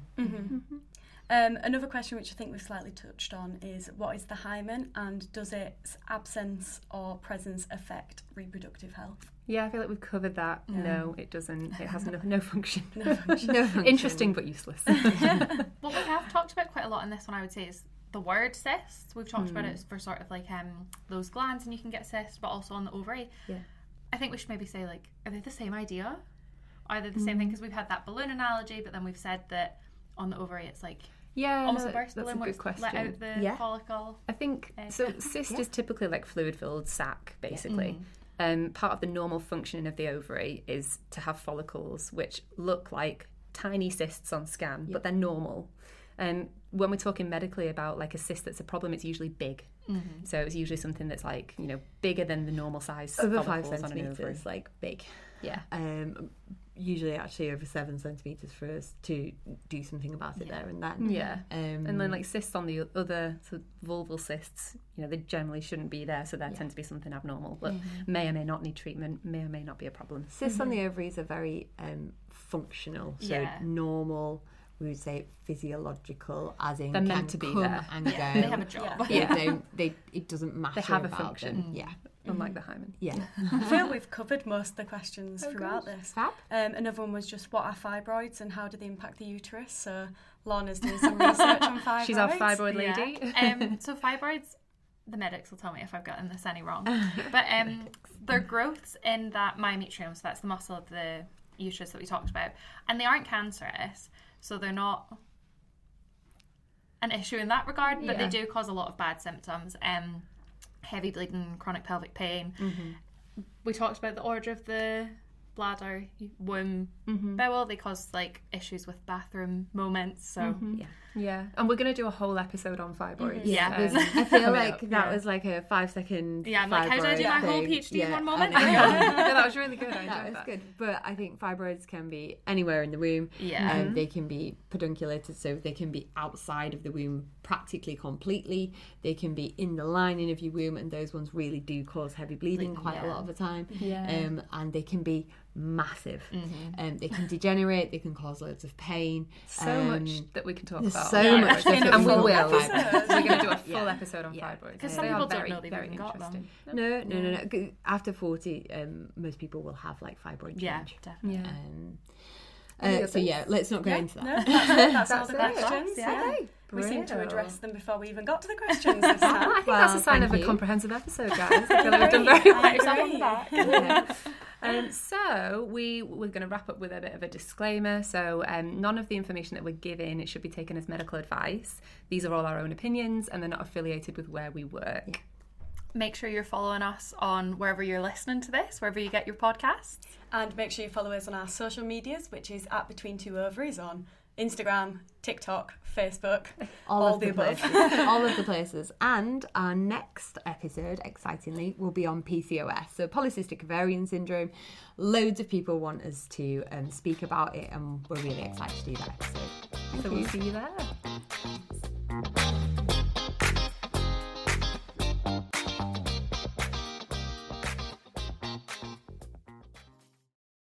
[SPEAKER 2] Another question which I think we've slightly touched on is, what is the hymen, and does its absence or presence affect reproductive health?
[SPEAKER 4] Yeah, I feel like we've covered that. No, it doesn't. It has no function.
[SPEAKER 3] No function.
[SPEAKER 4] Interesting but useless.
[SPEAKER 5] What we have talked about quite a lot in this one, I would say, is the word cysts. We've talked about it for sort of like those glands, and you can get cysts, but also on the ovary.
[SPEAKER 4] Yeah.
[SPEAKER 5] I think we should maybe say, like, are they the same idea? Are they the same thing? Because we've had that balloon analogy, but then we've said that on the ovary it's like almost a burst balloon where it's let out the follicle.
[SPEAKER 4] I think so. Cyst is typically like fluid-filled sac, basically. Part of the normal functioning of the ovary is to have follicles which look like tiny cysts on scan, but they're normal. When we're talking medically about like a cyst that's a problem, it's usually big. So it's usually something that's like, bigger than the normal size.
[SPEAKER 3] Over 5
[SPEAKER 4] follicles on an ovary.
[SPEAKER 3] centimetres, like big.
[SPEAKER 4] Yeah.
[SPEAKER 3] Usually actually over 7 centimetres for us to do something about it there and then.
[SPEAKER 4] Yeah. And then like cysts on the other, so vulval cysts, they generally shouldn't be there, so there tend to be something abnormal that may or may not need treatment, may or may not be a problem.
[SPEAKER 3] Cysts on the ovaries are very functional, so normal. We would say physiological, as in
[SPEAKER 4] they're meant to be there
[SPEAKER 3] and go.
[SPEAKER 5] They have a job.
[SPEAKER 3] It doesn't matter.
[SPEAKER 4] They have a
[SPEAKER 3] about
[SPEAKER 4] function.
[SPEAKER 3] Them. Yeah.
[SPEAKER 4] Unlike the hymen.
[SPEAKER 3] Yeah.
[SPEAKER 2] I feel we've covered most of the questions throughout this.
[SPEAKER 3] Fab.
[SPEAKER 2] Another one was just, what are fibroids and how do they impact the uterus? So Lorna's doing some research on fibroids.
[SPEAKER 4] She's our fibroid lady.
[SPEAKER 5] So fibroids, the medics will tell me if I've gotten this any wrong, but they're growths in that myometrium, so that's the muscle of the uterus that we talked about, and they aren't cancerous, so they're not an issue in that regard, but they do cause a lot of bad symptoms. Heavy bleeding, chronic pelvic pain. We talked about the order of the bladder, womb, bowel. They cause like issues with bathroom moments. So
[SPEAKER 4] yeah, and we're going to do a whole episode on fibroids.
[SPEAKER 3] I feel like that was like a 5-second.
[SPEAKER 5] Yeah, I'm like, how did I do my whole PhD in one moment?
[SPEAKER 4] Yeah, that was really good. I enjoyed
[SPEAKER 3] that was good. But I think fibroids can be anywhere in the womb.
[SPEAKER 5] Yeah.
[SPEAKER 3] They can be pedunculated, so they can be outside of the womb practically completely. They can be in the lining of your womb, and those ones really do cause heavy bleeding quite a lot of the time. And they can be massive. They can degenerate, they can cause loads of pain.
[SPEAKER 4] So much that we can talk about.
[SPEAKER 3] So much stuff,
[SPEAKER 4] and we will.
[SPEAKER 3] We're
[SPEAKER 4] going to do a full episode on fibroids.
[SPEAKER 5] Because some people don't know they've even got them.
[SPEAKER 3] No. After 40, most people will have like fibroid change.
[SPEAKER 5] Yeah, definitely.
[SPEAKER 3] Let's not go into that.
[SPEAKER 2] That's all the questions. We seem to address them before we even got to the questions this time.
[SPEAKER 4] I think that's a sign of a comprehensive episode, guys. I feel like we've done very well.
[SPEAKER 5] Pat yourself on the back.
[SPEAKER 4] So we're going to wrap up with a bit of a disclaimer. So none of the information that we're giving, it should be taken as medical advice. These are all our own opinions, and they're not affiliated with where we work.
[SPEAKER 5] Make sure you're following us on wherever you're listening to this, wherever you get your podcasts.
[SPEAKER 2] And make sure you follow us on our social medias, which is @BetweenTwoOvaries on Instagram, TikTok, Facebook, all the above.
[SPEAKER 3] All of the places. And our next episode, excitingly, will be on PCOS, so polycystic ovarian syndrome. Loads of people want us to speak about it, and we're really excited to do that episode.
[SPEAKER 4] So we'll see you there.